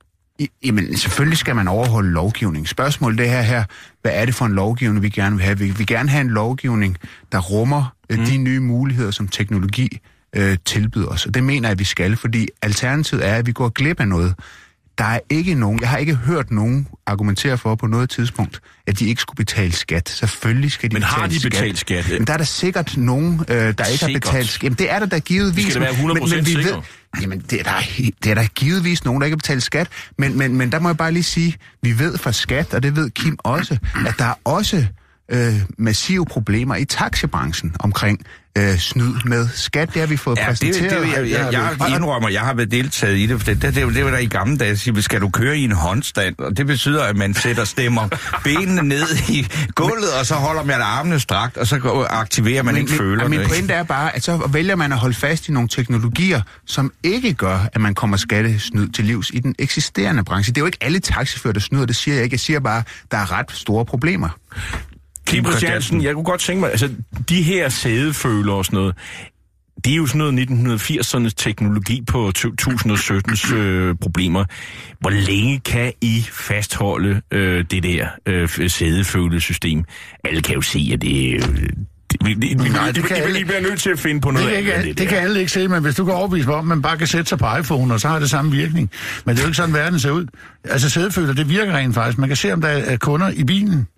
Jamen, selvfølgelig skal man overholde lovgivning. Spørgsmålet det her, hvad er det for en lovgivning, vi gerne vil have? Vi vil gerne have en lovgivning, der rummer de nye muligheder, som teknologi tilbyder os. Og det mener jeg, at vi skal, fordi alternativet er, at vi går glip af noget. Der er ikke nogen, jeg har ikke hørt nogen argumentere for på noget tidspunkt, at de ikke skulle betale skat. Selvfølgelig skal de betale skat. Men har de betalt skat? Men der er der sikkert nogen, der ikke har betalt skat. Jamen, det er der givetvis. Skal det være 100% sikker? Jamen, det er der givetvis nogen, der ikke har betalt skat. Men der må jeg bare lige sige, vi ved fra skat, og det ved Kim også, at der er også massive problemer i taxibranchen omkring snyd med skat. Det har vi fået præsenteret. Jeg indrømmer, jeg har været deltaget i det, for det var der i gamle dage, siger, skal du køre i en håndstand, og det betyder, at man stemmer benene ned i gulvet, og så holder man armene strakt, og så aktiverer man ikke følerne. Min pointe er bare, at så vælger man at holde fast i nogle teknologier, som ikke gør, at man kommer skattesnyd til livs i den eksisterende branche. Det er jo ikke alle taxifører, der snyder, det siger jeg ikke. Jeg siger bare, der er ret store problemer. Kim Christiansen, jeg kunne godt tænke mig, altså de her sædeføler og sådan noget, det er jo sådan noget 1980'ernes teknologi på 2017's problemer. Hvor længe kan I fastholde det der sædefølesystem? Alle kan jo se, at det vi bliver nødt til at finde på noget andet. Det kan alle ikke se, men hvis du kan overbevise mig om, at man bare kan sætte sig på iPhone, og så har det samme virkning. Men det er jo ikke sådan, verden ser ud. Altså sædeføler, det virker rent faktisk. Man kan se, om der er kunder i bilen.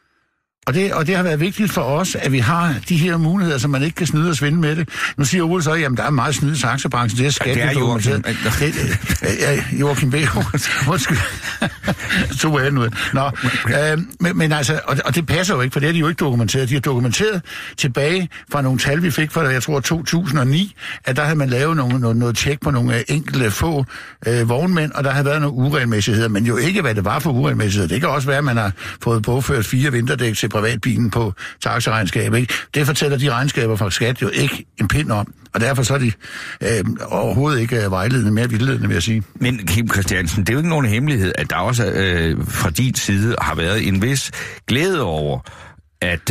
Og det har været vigtigt for os, at vi har de her muligheder, så man ikke kan snyde og svinde med det. Nu siger Ole så, jamen der er meget snyd i taxabranchen, det er skat. Det er Joachim B. Undskyld. Så er nu. Nå, men altså, og det passer jo ikke, for det har de jo ikke dokumenteret. De har dokumenteret tilbage fra nogle tal, vi fik fra, jeg tror, 2009, at der havde man lavet noget tjek på nogle enkelte få vognmænd, og der havde været nogle uregelmæssigheder, men jo ikke, hvad det var for uregelmæssigheder. Det kan også være, at man har fået påført 4 vinterdæk til privatbilen på taxaregnskabet, ikke? Det fortæller de regnskaber fra skat jo ikke en pind om, og derfor så er de overhovedet ikke vejledende, mere vildledende, vil jeg sige. Men Kim Christiansen, det er jo ikke nogen hemmelighed, at der også fra din side har været en vis glæde over, at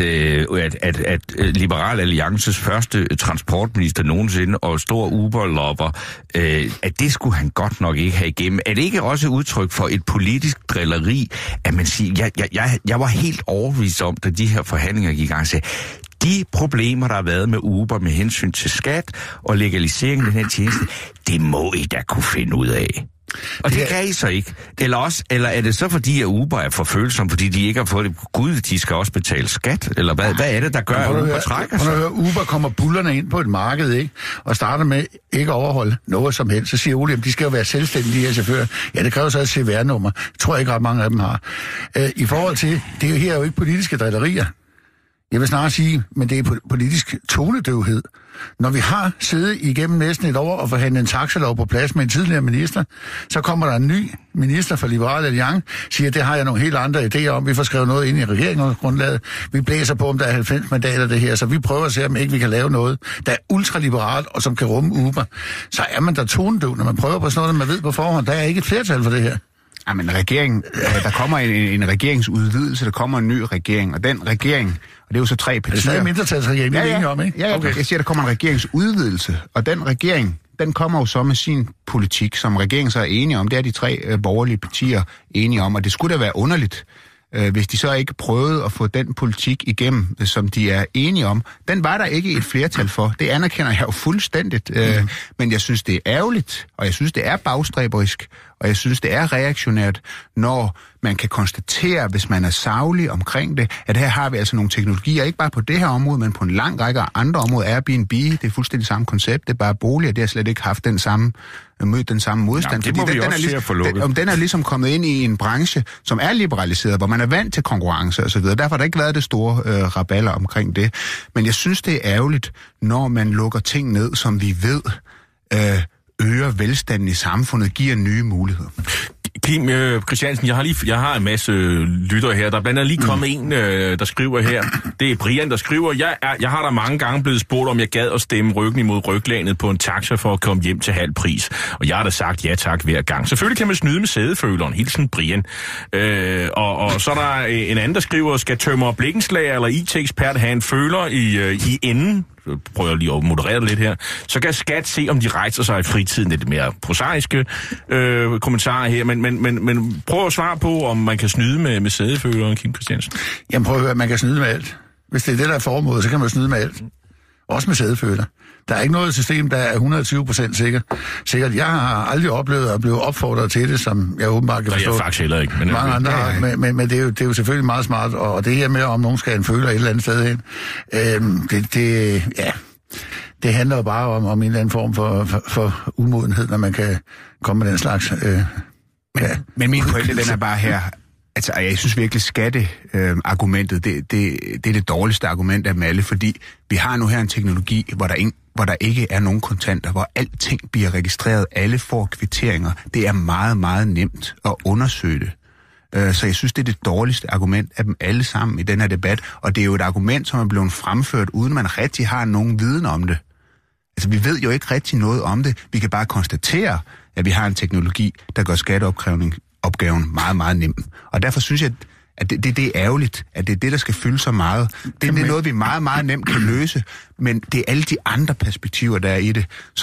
Liberal Alliances første transportminister nogensinde og stor Uber-lopper, at det skulle han godt nok ikke have igennem. Er det ikke også udtryk for et politisk drilleri, at man siger, jeg var helt overbevist om, da de her forhandlinger gik i gang, sagde, de problemer, der har været med Uber med hensyn til skat og legalisering af den her tjeneste, det må I da kunne finde ud af. Og det kan I så ikke. Eller er det så fordi, at Uber er for følsom, fordi de ikke har fået det? Gud, de skal også betale skat? Eller hvad er det, der gør, at Uber trækker sig? Uber kommer bullerne ind på et marked, ikke? Og starter med ikke at overholde noget som helst. Så siger Ole, at de skal jo være selvstændige, de her chauffører. Ja, det kræver så et CVR-nummer. Jeg tror ikke ret mange af dem har. I forhold til, det her er jo ikke politiske drillerier. Jeg vil snart sige, men det er politisk tonedøvhed. Når vi har siddet igennem næsten et år og forhandlet en taxalov på plads med en tidligere minister, så kommer der en ny minister fra Liberal Alliance, siger, det har jeg nogle helt andre idéer om. Vi får skrevet noget ind i regeringsgrundlaget. Vi blæser på, om der er 90 mandater det her, så vi prøver at se, om ikke vi kan lave noget, der er ultraliberalt og som kan rumme Uber. Så er man der tonedøv, når man prøver på sådan noget, man ved på forhånd. Der er ikke et flertal for det her. Ja, men der kommer en regeringsudvidelse, der kommer en ny regering, og den regering, og det er jo så 3 partier. Det er mindretalsregering, det er enige om, ikke? Ja, okay. Jeg siger, der kommer en regeringsudvidelse, og den regering, den kommer jo så med sin politik, som regeringen så er enige om. Det er de 3 borgerlige partier enige om, og det skulle da være underligt, hvis de så ikke prøvede at få den politik igennem, som de er enige om. Den var der ikke et flertal for. Det anerkender jeg jo fuldstændigt. Men jeg synes, det er ærgerligt, og jeg synes, det er bagstræberisk, og jeg synes, det er reaktionært, når man kan konstatere, hvis man er saglig omkring det, at her har vi altså nogle teknologier, ikke bare på det her område, men på en lang række andre områder. Airbnb, det er fuldstændig samme koncept, det er bare boliger, det har slet ikke haft den samme modstand. Ja, det må vi også se at få lukket. Den er ligesom kommet ind i en branche, som er liberaliseret, hvor man er vant til konkurrence og så videre. Derfor har der ikke været det store raballer omkring det. Men jeg synes, det er ærgerligt, når man lukker ting ned, som vi ved øger velstanden i samfundet, giver nye muligheder. Kim Christiansen, jeg har en masse lyttere her. Der er blandt andet lige kommet en, der skriver her. Det er Brian, der skriver, jeg har da mange gange blevet spurgt, om jeg gad at stemme ryggen imod ryglænet på en taxa for at komme hjem til halv pris. Og jeg har da sagt ja tak hver gang. Selvfølgelig kan man snyde med sædeføleren. Hilsen Brian. Og så er der en anden, der skriver, skal tømmer blikkenslager eller IT-ekspert have en føler i enden? Prøver jeg lige at moderere det lidt her. Så kan skat se, om de rejser sig i fritiden. Lidt mere prosaiske kommentarer her. Men prøv at svare på, om man kan snyde med sædeføleren, Kim Christiansen. Jamen prøv at høre, man kan snyde med alt. Hvis det er det, der er formålet, så kan man snyde med alt. Også med sædeføler. Der er ikke noget system, der er 120% sikkert. Jeg har aldrig oplevet at blive opfordret til det, som jeg åbenbart kan forstå. Det er faktisk heller ikke. Men mange andre har, men det er jo selvfølgelig meget smart, og det her med, om nogen skal have en føler et eller andet sted hen, det handler jo bare om en eller anden form for umodenhed, når man kan komme med den slags... Men min pointe, den er bare her... Altså, jeg synes virkelig, skatteargumentet, det er det dårligste argument af dem alle, fordi vi har nu her en teknologi, hvor der ikke er nogen kontanter, hvor alting bliver registreret, alle får kvitteringer. Det er meget, meget nemt at undersøge det. Så jeg synes, det er det dårligste argument af dem alle sammen i den her debat, og det er jo et argument, som er blevet fremført, uden man rigtig har nogen viden om det. Altså, vi ved jo ikke rigtig noget om det. Vi kan bare konstatere, at vi har en teknologi, der gør skatteopgaven meget, meget nem. Og derfor synes jeg, at det er ærgerligt, at det er det, der skal fylde så meget. Det er noget, vi meget, meget nemt kan løse, men det er alle de andre perspektiver, der er i det,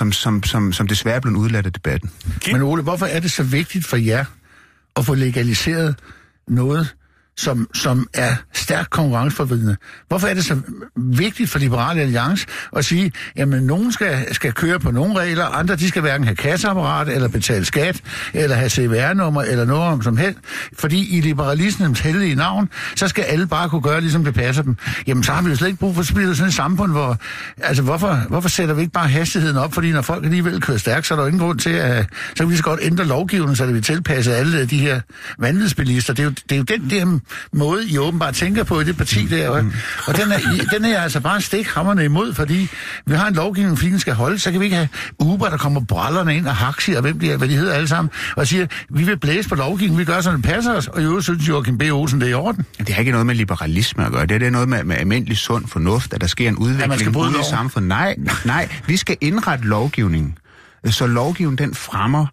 som desværre er blevet udladt af debatten. Men Ole, hvorfor er det så vigtigt for jer at få legaliseret noget, som er stærkt konkurrenceforvridende? Hvorfor er det så vigtigt for Liberal Alliance at sige, jamen nogen skal køre på nogle regler, andre de skal hverken have kasseapparat, eller betale skat, eller have CVR-nummer, eller noget om som helst. Fordi i liberalismens hellige navn, så skal alle bare kunne gøre, ligesom det passer dem. Jamen så har vi jo slet ikke brug for at spille sådan et samfund, hvor... Altså hvorfor sætter vi ikke bare hastigheden op? Fordi når folk alligevel kører stærkt, så er der jo ingen grund til at... Så kan vi så godt ændre lovgivningen, så det vil tilpasse alle de her vanvidsbilister. Det er jo den der måde, I åbenbart tænker på i det parti der. Og den er altså bare stikhamrende imod, fordi vi har en lovgivning, fordi den skal holde, så kan vi ikke have Uber, der kommer brallerne ind og Haxi og hvem de er, hvad de hedder alle sammen, og siger, vi vil blæse på lovgivningen, vi gør sådan, det passer os, og i øvrigt synes Joachim B. Olsen, det er i orden. Det har ikke noget med liberalisme at gøre, det er noget med almindelig sund fornuft, at der sker en udvikling ude i samfundet. Nej, vi skal indrette lovgivningen, så lovgivningen den fremmer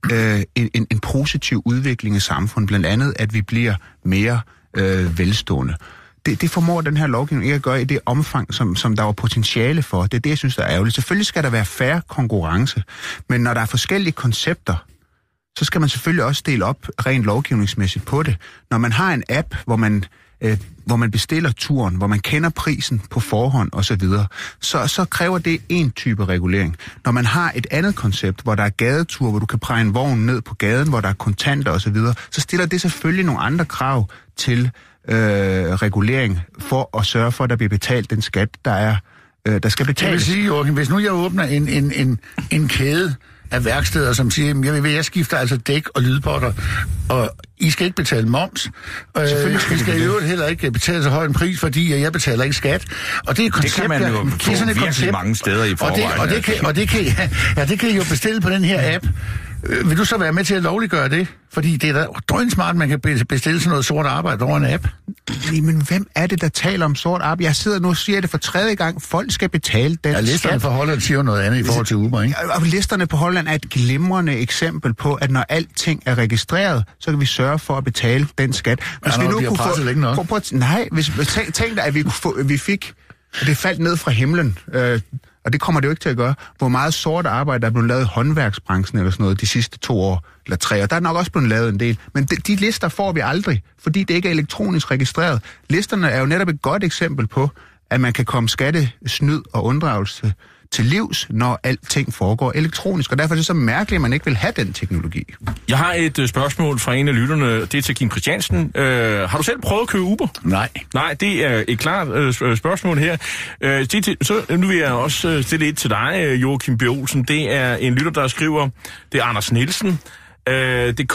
en positiv udvikling i samfundet, blandt andet, at vi bliver mere velstående. Det formår den her lovgivning ikke at gøre i det omfang, som der var potentiale for. Det er det, jeg synes, der er ærgerligt. Selvfølgelig skal der være fair konkurrence, men når der er forskellige koncepter, så skal man selvfølgelig også dele op rent lovgivningsmæssigt på det. Når man har en app, hvor man bestiller turen, hvor man kender prisen på forhånd osv., så kræver det en type regulering. Når man har et andet koncept, hvor der er gadetur, hvor du kan præge en vogn ned på gaden, hvor der er kontanter osv., så stiller det selvfølgelig nogle andre krav til regulering for at sørge for, at der bliver betalt den skat, der skal betales. Jeg vil sige, Joachim, hvis nu jeg åbner en kæde af værksteder, som siger, jeg skifter altså dæk og lydpotter, og I skal ikke betale moms. I skal i øvrigt heller ikke betale så høj en pris, fordi jeg betaler ikke skat. Og det er et koncept, det kan man jo få virkelig mange steder i forvejen. Og det kan I jo bestille på den her app. Vil du så være med til at lovliggøre det? Fordi det er da drønsmart, man kan bestille sådan noget sort arbejde over en app. Men hvem er det, der taler om sort arbejde? Jeg sidder nu og siger det for tredje gang. Folk skal betale den skat. Listerne på Holland siger noget andet i forhold til Uber, ikke? Og listerne på Holland er et glimrende eksempel på, at når alting er registreret, så kan vi sørge for at betale den skat. Hvis vi nu kunne få... Tænk dig, at vi fik... Det faldt ned fra himlen, og det kommer det jo ikke til at gøre, hvor meget sort arbejde, der er blevet lavet i håndværksbranchen eller sådan noget de sidste 2 år eller 3 år. Der er nok også blevet lavet en del, men de lister får vi aldrig, fordi det ikke er elektronisk registreret. Listerne er jo netop et godt eksempel på, at man kan komme skattesnyd og unddragelse til livs, når alting foregår elektronisk, og derfor er det så mærkeligt, at man ikke vil have den teknologi. Jeg har et spørgsmål fra en af lytterne, det er til Kim Christiansen. Har du selv prøvet at købe Uber? Nej. Nej, det er et klart spørgsmål her. Så nu vil jeg også stille et til dig, Joachim B. Olsen. Det er en lytter, der skriver, det er Anders Nielsen. Det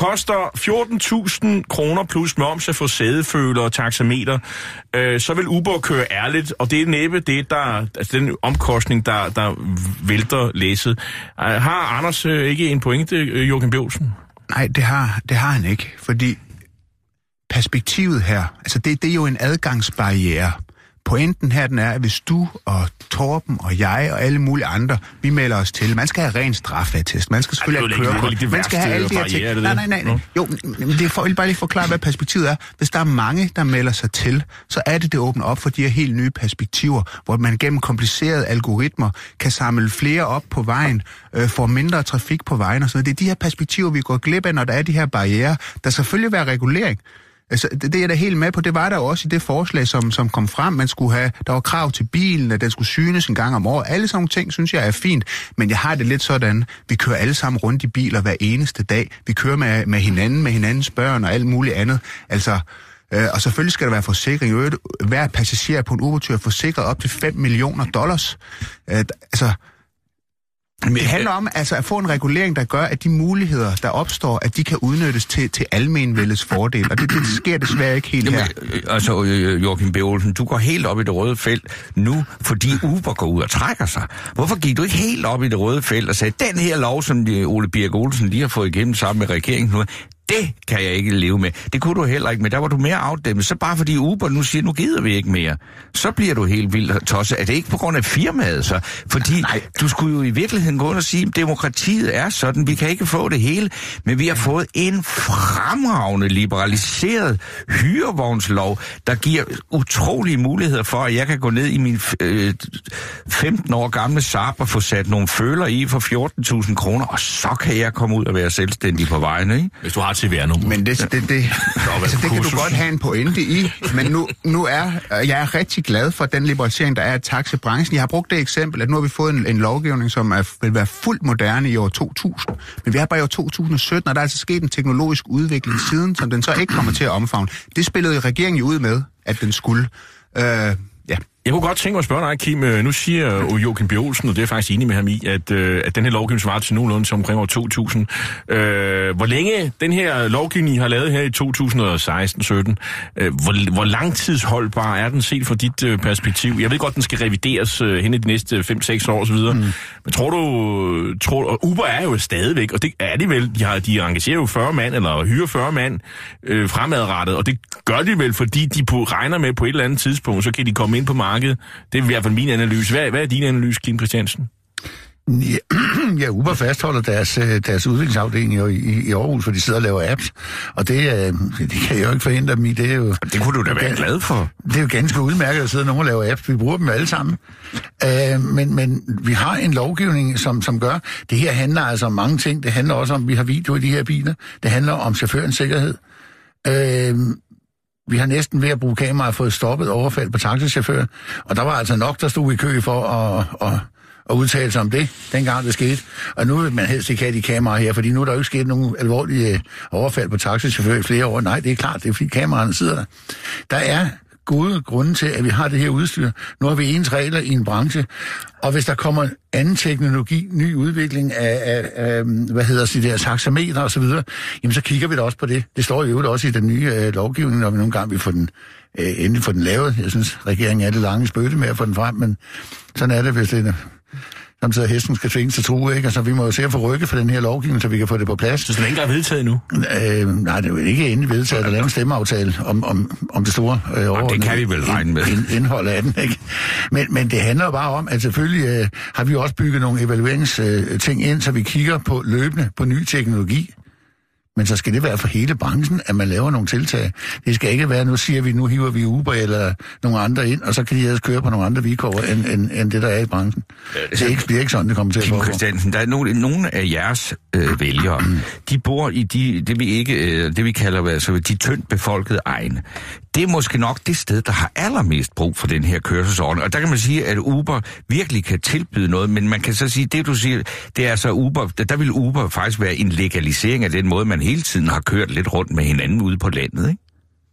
koster 14.000 kroner plus moms at få sædeføler og taxameter. Så vil Uber køre ærligt, og det er næppe det, altså den omkostning, der vælter læsset. Har Anders ikke en pointe, Joachim B. Olsen? Nej, det har han ikke, fordi perspektivet her, altså det er jo en adgangsbarriere. Pointen her, den er, at hvis du og Torben og jeg og alle mulige andre, vi melder os til, man skal have ren straffeattest, man skal selvfølgelig have kørekort, man skal have alle de her ting. Nej. Jo, det er bare lige forklare, hvad perspektivet er. Hvis der er mange, der melder sig til, så er det åbner op for de her helt nye perspektiver, hvor man gennem komplicerede algoritmer kan samle flere op på vejen, får mindre trafik på vejen og sådan noget. Det er de her perspektiver, vi går glip af, når der er de her barrierer. Der selvfølgelig være regulering. Altså, det er jeg da helt med på. Det var der også i det forslag, som kom frem. Man skulle have, der var krav til bilen, at den skulle synes en gang om året. Alle sådan nogle ting, synes jeg er fint. Men jeg har det lidt sådan, vi kører alle sammen rundt i biler hver eneste dag. Vi kører med hinanden, med hinandens børn og alt muligt andet. Altså, og selvfølgelig skal der være forsikring. Hver passager på en Uber-tur er forsikret op til $5 million. Altså... Det handler om altså at få en regulering, der gør, at de muligheder, der opstår, at de kan udnyttes til almenvældets fordel. Og det sker desværre ikke helt her. Altså, Joachim B. Olsen, du går helt op i det røde felt nu, fordi Uber går ud og trækker sig. Hvorfor gik du ikke helt op i det røde felt og sagde, den her lov, som Ole Birk Olsen lige har fået igennem sammen med regeringen nu, det kan jeg ikke leve med. Det kunne du heller ikke, men der var du mere afdæmmet. Så bare fordi Uber nu siger, nu gider vi ikke mere, så bliver du helt vildt tosset. Er det ikke på grund af firmaet så? Fordi du skulle jo i virkeligheden gå ind og sige, at demokratiet er sådan, vi kan ikke få det hele, men vi har fået en fremragende liberaliseret hyrevognslov, der giver utrolige muligheder for, at jeg kan gå ned i min 15 år gamle Saab og få sat nogle føler i for 14.000 kroner, og så kan jeg komme ud og være selvstændig på vejen, ikke? Hvis du har CVR-nummer. Men det kan du godt have en pointe i, men nu er jeg er rigtig glad for den liberalisering, der er af taxibranchen. Jeg har brugt det eksempel, at nu har vi fået en lovgivning, som vil være fuldt moderne i år 2000, men vi er bare i år 2017, og der er altså sket en teknologisk udvikling siden, som den så ikke kommer til at omfavne. Det spillede regeringen jo ud med, at den skulle. Jeg kunne godt tænke mig at spørge dig, Kim. Nu siger Joachim B. Olsen, og det er jeg faktisk enig med ham i, at den her lovgivning svarer til nogenlunde til omkring år 2000. Hvor længe den her lovgivning, I har lavet her i 2016-17, hvor langtidsholdbar er den set fra dit perspektiv? Jeg ved godt, den skal revideres hen i de næste 5-6 år osv., men tror du, Uber er jo stadigvæk, og det er de vel, de engagerer jo 40 mand, eller hyrer 40 mand fremadrettet, og det gør de vel, fordi de regner med på et eller andet tidspunkt, så kan de komme ind på markedet. Det er i hvert fald min analyse. Hvad er din analyse, Kim Christiansen? Ja, Uber fastholder deres udviklingsafdeling i Aarhus, for de sidder og laver apps, og det kan jeg jo ikke forhindre dem i. Det kunne du da være glad for. Det er jo ganske udmærket, at der sidder nogen og laver apps. Vi bruger dem alle sammen. Men vi har en lovgivning, som gør, det her handler altså om mange ting. Det handler også om, vi har video i de her biler. Det handler om chaufførens sikkerhed. Vi har næsten ved at bruge kameraer fået stoppet overfald på taxichauffører, og der var altså nok, der stod i kø for at udtale sig om det, dengang det skete. Og nu vil man helst ikke have de kameraer her, fordi nu er der jo ikke sket nogen alvorlige overfald på taxichauffører i flere år. Nej, det er klart, det er fordi kameraerne sidder der. Der er gode grunde til, at vi har det her udstyr. Nu har vi ens regler i en branche, og hvis der kommer anden teknologi, ny udvikling af de der taxameter og så videre, jamen så kigger vi da også på det. Det står jo også i den nye lovgivning, når vi nogle gange vil få den endelig få den lavet. Jeg synes, regeringen er det lange spøtte med at få den frem, men sådan er det, hvis det samtidig hesten skal tvinges til true, ikke? Altså, vi må jo se at få rykket for den her lovgivning, så vi kan få det på plads. Så det er ikke engang vedtaget nu? Nej, det er jo ikke endelig vedtaget. Der er lavet en stemmeaftale om det store det kan vi vel regne med. Indhold af den, ikke? Men det handler jo bare om, at selvfølgelig har vi også bygget nogle evalueringsting ind, så vi kigger på løbende på ny teknologi. Men så skal det være for hele branchen, at man laver nogle tiltag. Det skal ikke være, nu hiver vi Uber eller nogle andre ind, og så kan de ellers køre på nogle andre vilkår, end det, der er i branchen. Det bliver ikke sådan, det kommer til at foregå. Christiansen, der er nogle af jeres vælgere, de bor i det vi kalder de tyndt befolkede egne. Det er måske nok det sted, der har allermest brug for den her kørselsordning. Og der kan man sige, at Uber virkelig kan tilbyde noget, men man kan så sige, det du siger, det er så Uber, der vil Uber faktisk være en legalisering af den måde, man hele tiden har kørt lidt rundt med hinanden ude på landet, ikke?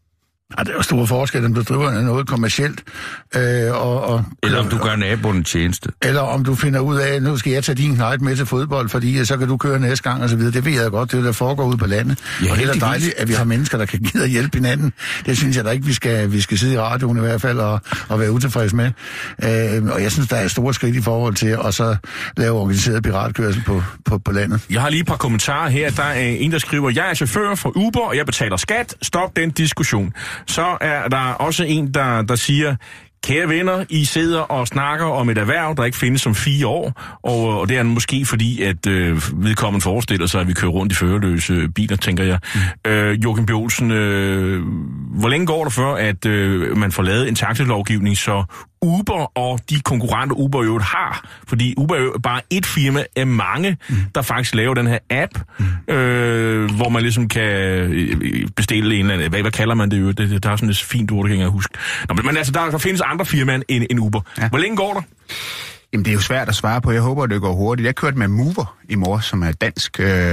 Ja, det er jo store forskel, om du driver noget kommercielt. Eller om du gør naboen en tjeneste. Eller om du finder ud af, nu skal jeg tage din knejt med til fodbold, fordi så kan du køre næste gang og så videre. Det ved jeg godt, det der foregår ude på landet. Ja, og det er da dejligt, at vi har mennesker, der kan give og hjælpe hinanden. Det synes jeg da ikke, vi skal sidde i radioen i hvert fald og være utilfredse med. Og jeg synes, der er store skridt i forhold til at så lave organiseret piratkørsel på landet. Jeg har lige et par kommentarer her. Der er en, der skriver, jeg er chauffør for Uber, og jeg betaler skat. Stop den diskussion. Så er der også en, der siger, kære venner, I sidder og snakker om et erhverv, der ikke findes om 4 år, og det er måske fordi, at vedkommende forestiller sig, at vi kører rundt i førerløse biler, tænker jeg. Joachim B. Olsen, hvor længe går det for, at man får lavet en taxilovgivning, så Uber og de konkurrenter Uber jo har, fordi Uber er jo bare et firma af mange, der faktisk laver den her app, hvor man ligesom kan bestille en eller anden, hvad kalder man det jo? Der er sådan et fint ord, det kan jeg huske. Men altså, der findes andre firmaer end Uber. Ja. Hvor længe går der? Jamen, det er jo svært at svare på. Jeg håber, det går hurtigt. Jeg kørte med Mover i morges, som er dansk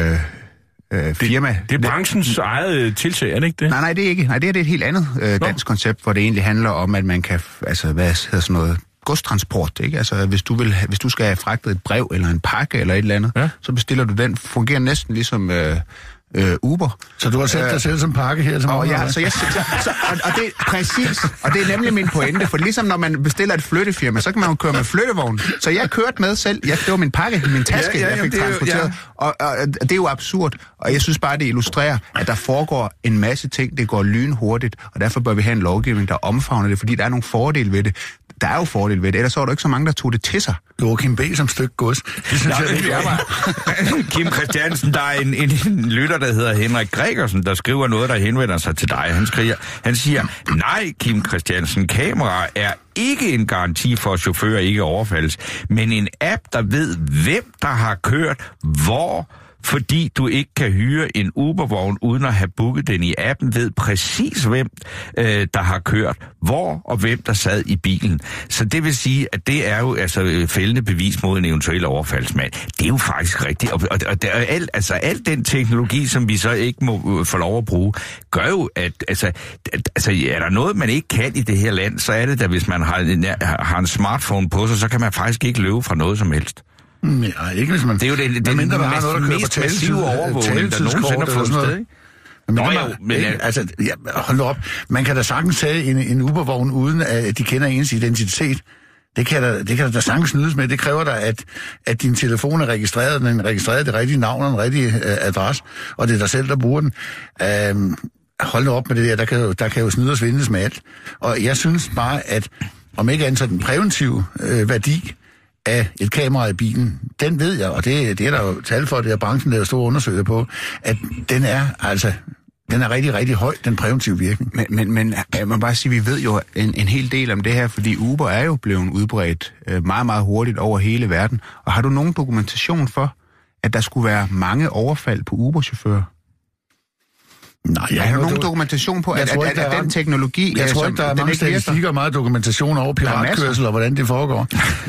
firma. Det er branchens eget tiltag, er det ikke det? Nej, det er ikke. Nej, det er et helt andet dansk koncept, hvor det egentlig handler om, at man kan, altså, hvad hedder sådan noget, godstransport, ikke? Altså, hvis du skal have fragtet et brev eller en pakke eller et eller andet, så bestiller du den. Fungerer næsten ligesom Uber. Så du har sat dig selv som pakke her til morgen? Ja, og det er præcis, og det er nemlig min pointe, for ligesom når man bestiller et flyttefirma, så kan man jo køre med flyttevogn. Så jeg kørte med selv, det var min pakke, min taske, jeg fik transporteret, og det er jo absurd, og jeg synes bare, det illustrerer, at der foregår en masse ting, det går lynhurtigt, og derfor bør vi have en lovgivning, der omfavner det, fordi der er nogle fordele ved det. Der er jo fordel ved det, ellers så var der ikke så mange, der tog det til sig. Joachim B. som stykke gods. Det synes jeg ikke Kim Christiansen, der er en lytter, der hedder Henrik Gregersen, der skriver noget, der henvender sig til dig. Han siger, nej, Kim Christiansen, kamera er ikke en garanti for, at chauffører ikke overfaldes, men en app, der ved, hvem der har kørt, hvor, fordi du ikke kan hyre en Ubervogn uden at have booket den i appen, ved præcis hvem, der har kørt, hvor og hvem, der sad i bilen. Så det vil sige, at det er jo altså fældende bevis mod en eventuel overfaldsmand. Det er jo faktisk rigtigt. Og al den teknologi, som vi så ikke må få lov at bruge, gør jo, at er der noget, man ikke kan i det her land, så er det da, hvis man har en smartphone på sig, så kan man faktisk ikke løbe fra noget som helst. Ja, ikke hvis man... Det er jo den mest massive overvågning, der nogensinde har fundet sted, ikke? Hold op. Man kan da sagtens tage en Ubervogn, uden at de kender ens identitet. Det kan der da sagtens nydes med. Det kræver da, at din telefon er registreret, den registrerer det rigtige navn og den rigtige adresse, og det er dig selv, der bruger den. Hold nu op med det der kan jo snyde og svindes med alt. Og jeg synes bare, at om ikke andet den præventive værdi af et kamera i bilen, den ved jeg, og det er der jo tal for, det er branchen, der er store undersøgelser på, at den er rigtig, rigtig høj, den præventive virkning. Men jeg må bare sige, vi ved jo en hel del om det her, fordi Uber er jo blevet udbredt meget, meget hurtigt over hele verden. Og har du nogen dokumentation for, at der skulle være mange overfald på Uber-chauffører? Nej, har du nogen dokumentation på, at den teknologi... Jeg tror ikke, der er mange statistikker og meget dokumentation over piratkørsel og hvordan det foregår.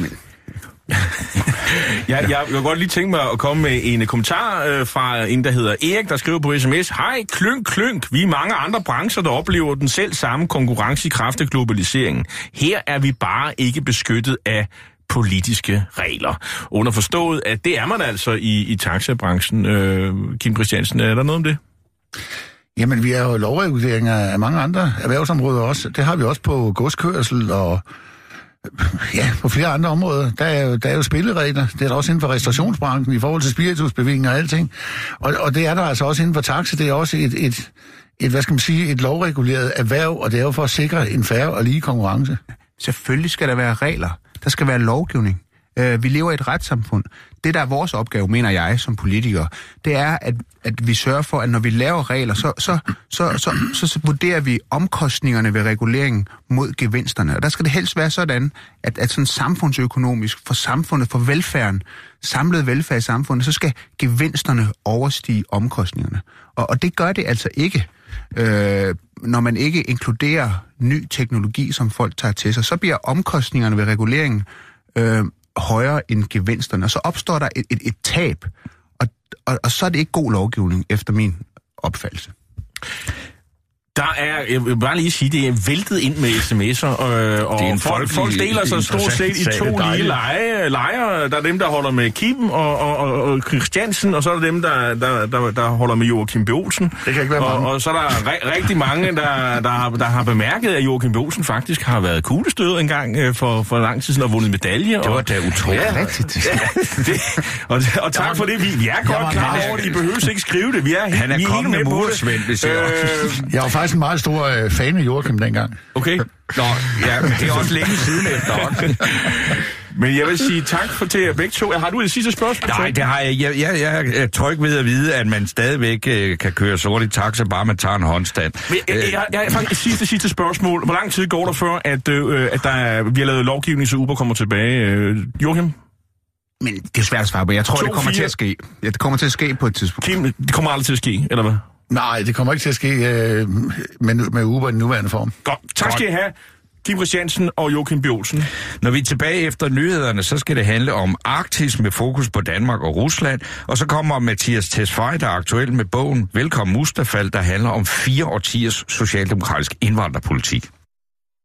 Jeg vil godt lige tænke mig at komme med en kommentar fra en, der hedder Erik, der skriver på sms. Hej, klynk. Vi er mange andre brancher, der oplever den selv samme konkurrence i kraft af globaliseringen. Her er vi bare ikke beskyttet af politiske regler. Underforstået, at det er man altså i taxabranchen. Kim Christiansen, er der noget om det? Jamen, vi er jo lovreguleringer af mange andre erhvervsområder også. Det har vi også på godskørsel og på flere andre områder. Der er jo spilleregler. Det er der også inden for restaurationsbranchen i forhold til spiritusbevillinger og alting. Og det er der altså også inden for taxa. Det er også et lovreguleret erhverv, og det er jo for at sikre en fair og lige konkurrence. Selvfølgelig skal der være regler. Der skal være lovgivning. Vi lever i et retssamfund. Det, der er vores opgave, mener jeg som politiker, det er, at vi sørger for, at når vi laver regler, så vurderer vi omkostningerne ved reguleringen mod gevinsterne. Og der skal det helst være sådan, at sådan samfundsøkonomisk, for samfundet, for velfærden, samlet velfærd i samfundet, så skal gevinsterne overstige omkostningerne. Og det gør det altså ikke, når man ikke inkluderer ny teknologi, som folk tager til sig. Så bliver omkostningerne ved reguleringen højere end gevinsterne, og så opstår der et tab, og så er det ikke god lovgivning, efter min opfattelse. jeg vil bare lige sige, det er væltet ind med sms'er, og folk deler sig stort set i to lige lejre. Der er dem, der holder med Kim og Christiansen, og så er der dem, der holder med Joachim B. Olsen. Det kan ikke være mange. Og så er der rigtig mange, der har bemærket, at Joachim B. Olsen faktisk har været kuglestød en gang for lang tid siden og vundet medalje. Det var da utroligt. Ja, rigtigt. Og tak for det. Vi er godt klar over det. I behøver ikke skrive det. Han er kommende muresvend, hvis Jeg var faktisk en meget stor fan af Joachim dengang. Okay. Nå, ja, men det er også længe siden efterhånden. Men jeg vil sige tak til jer begge to. Har du et sidste spørgsmål? Nej, det har jeg. Jeg er tryg ved at vide, at man stadigvæk kan køre sort i taxa, bare man tager en håndstand. Men jeg har faktisk et sidste spørgsmål. Hvor lang tid går der før, at vi har lavet lovgivning, så Uber kommer tilbage? Joachim? Men det er svært at svare på. Jeg tror, det kommer til at ske. Ja, det kommer til at ske på et tidspunkt. Kim, det kommer aldrig til at ske, eller hvad? Nej, det kommer ikke til at ske med Uber i den nuværende form. Godt. Tak skal I have. Kim Christiansen og Joachim B. Olsen. Når vi er tilbage efter nyhederne, så skal det handle om Arktis med fokus på Danmark og Rusland. Og så kommer Mathias Tesfaye, der er aktuel med bogen Velkommen Mustafa, der handler om 4 årtiers socialdemokratisk indvandrerpolitik.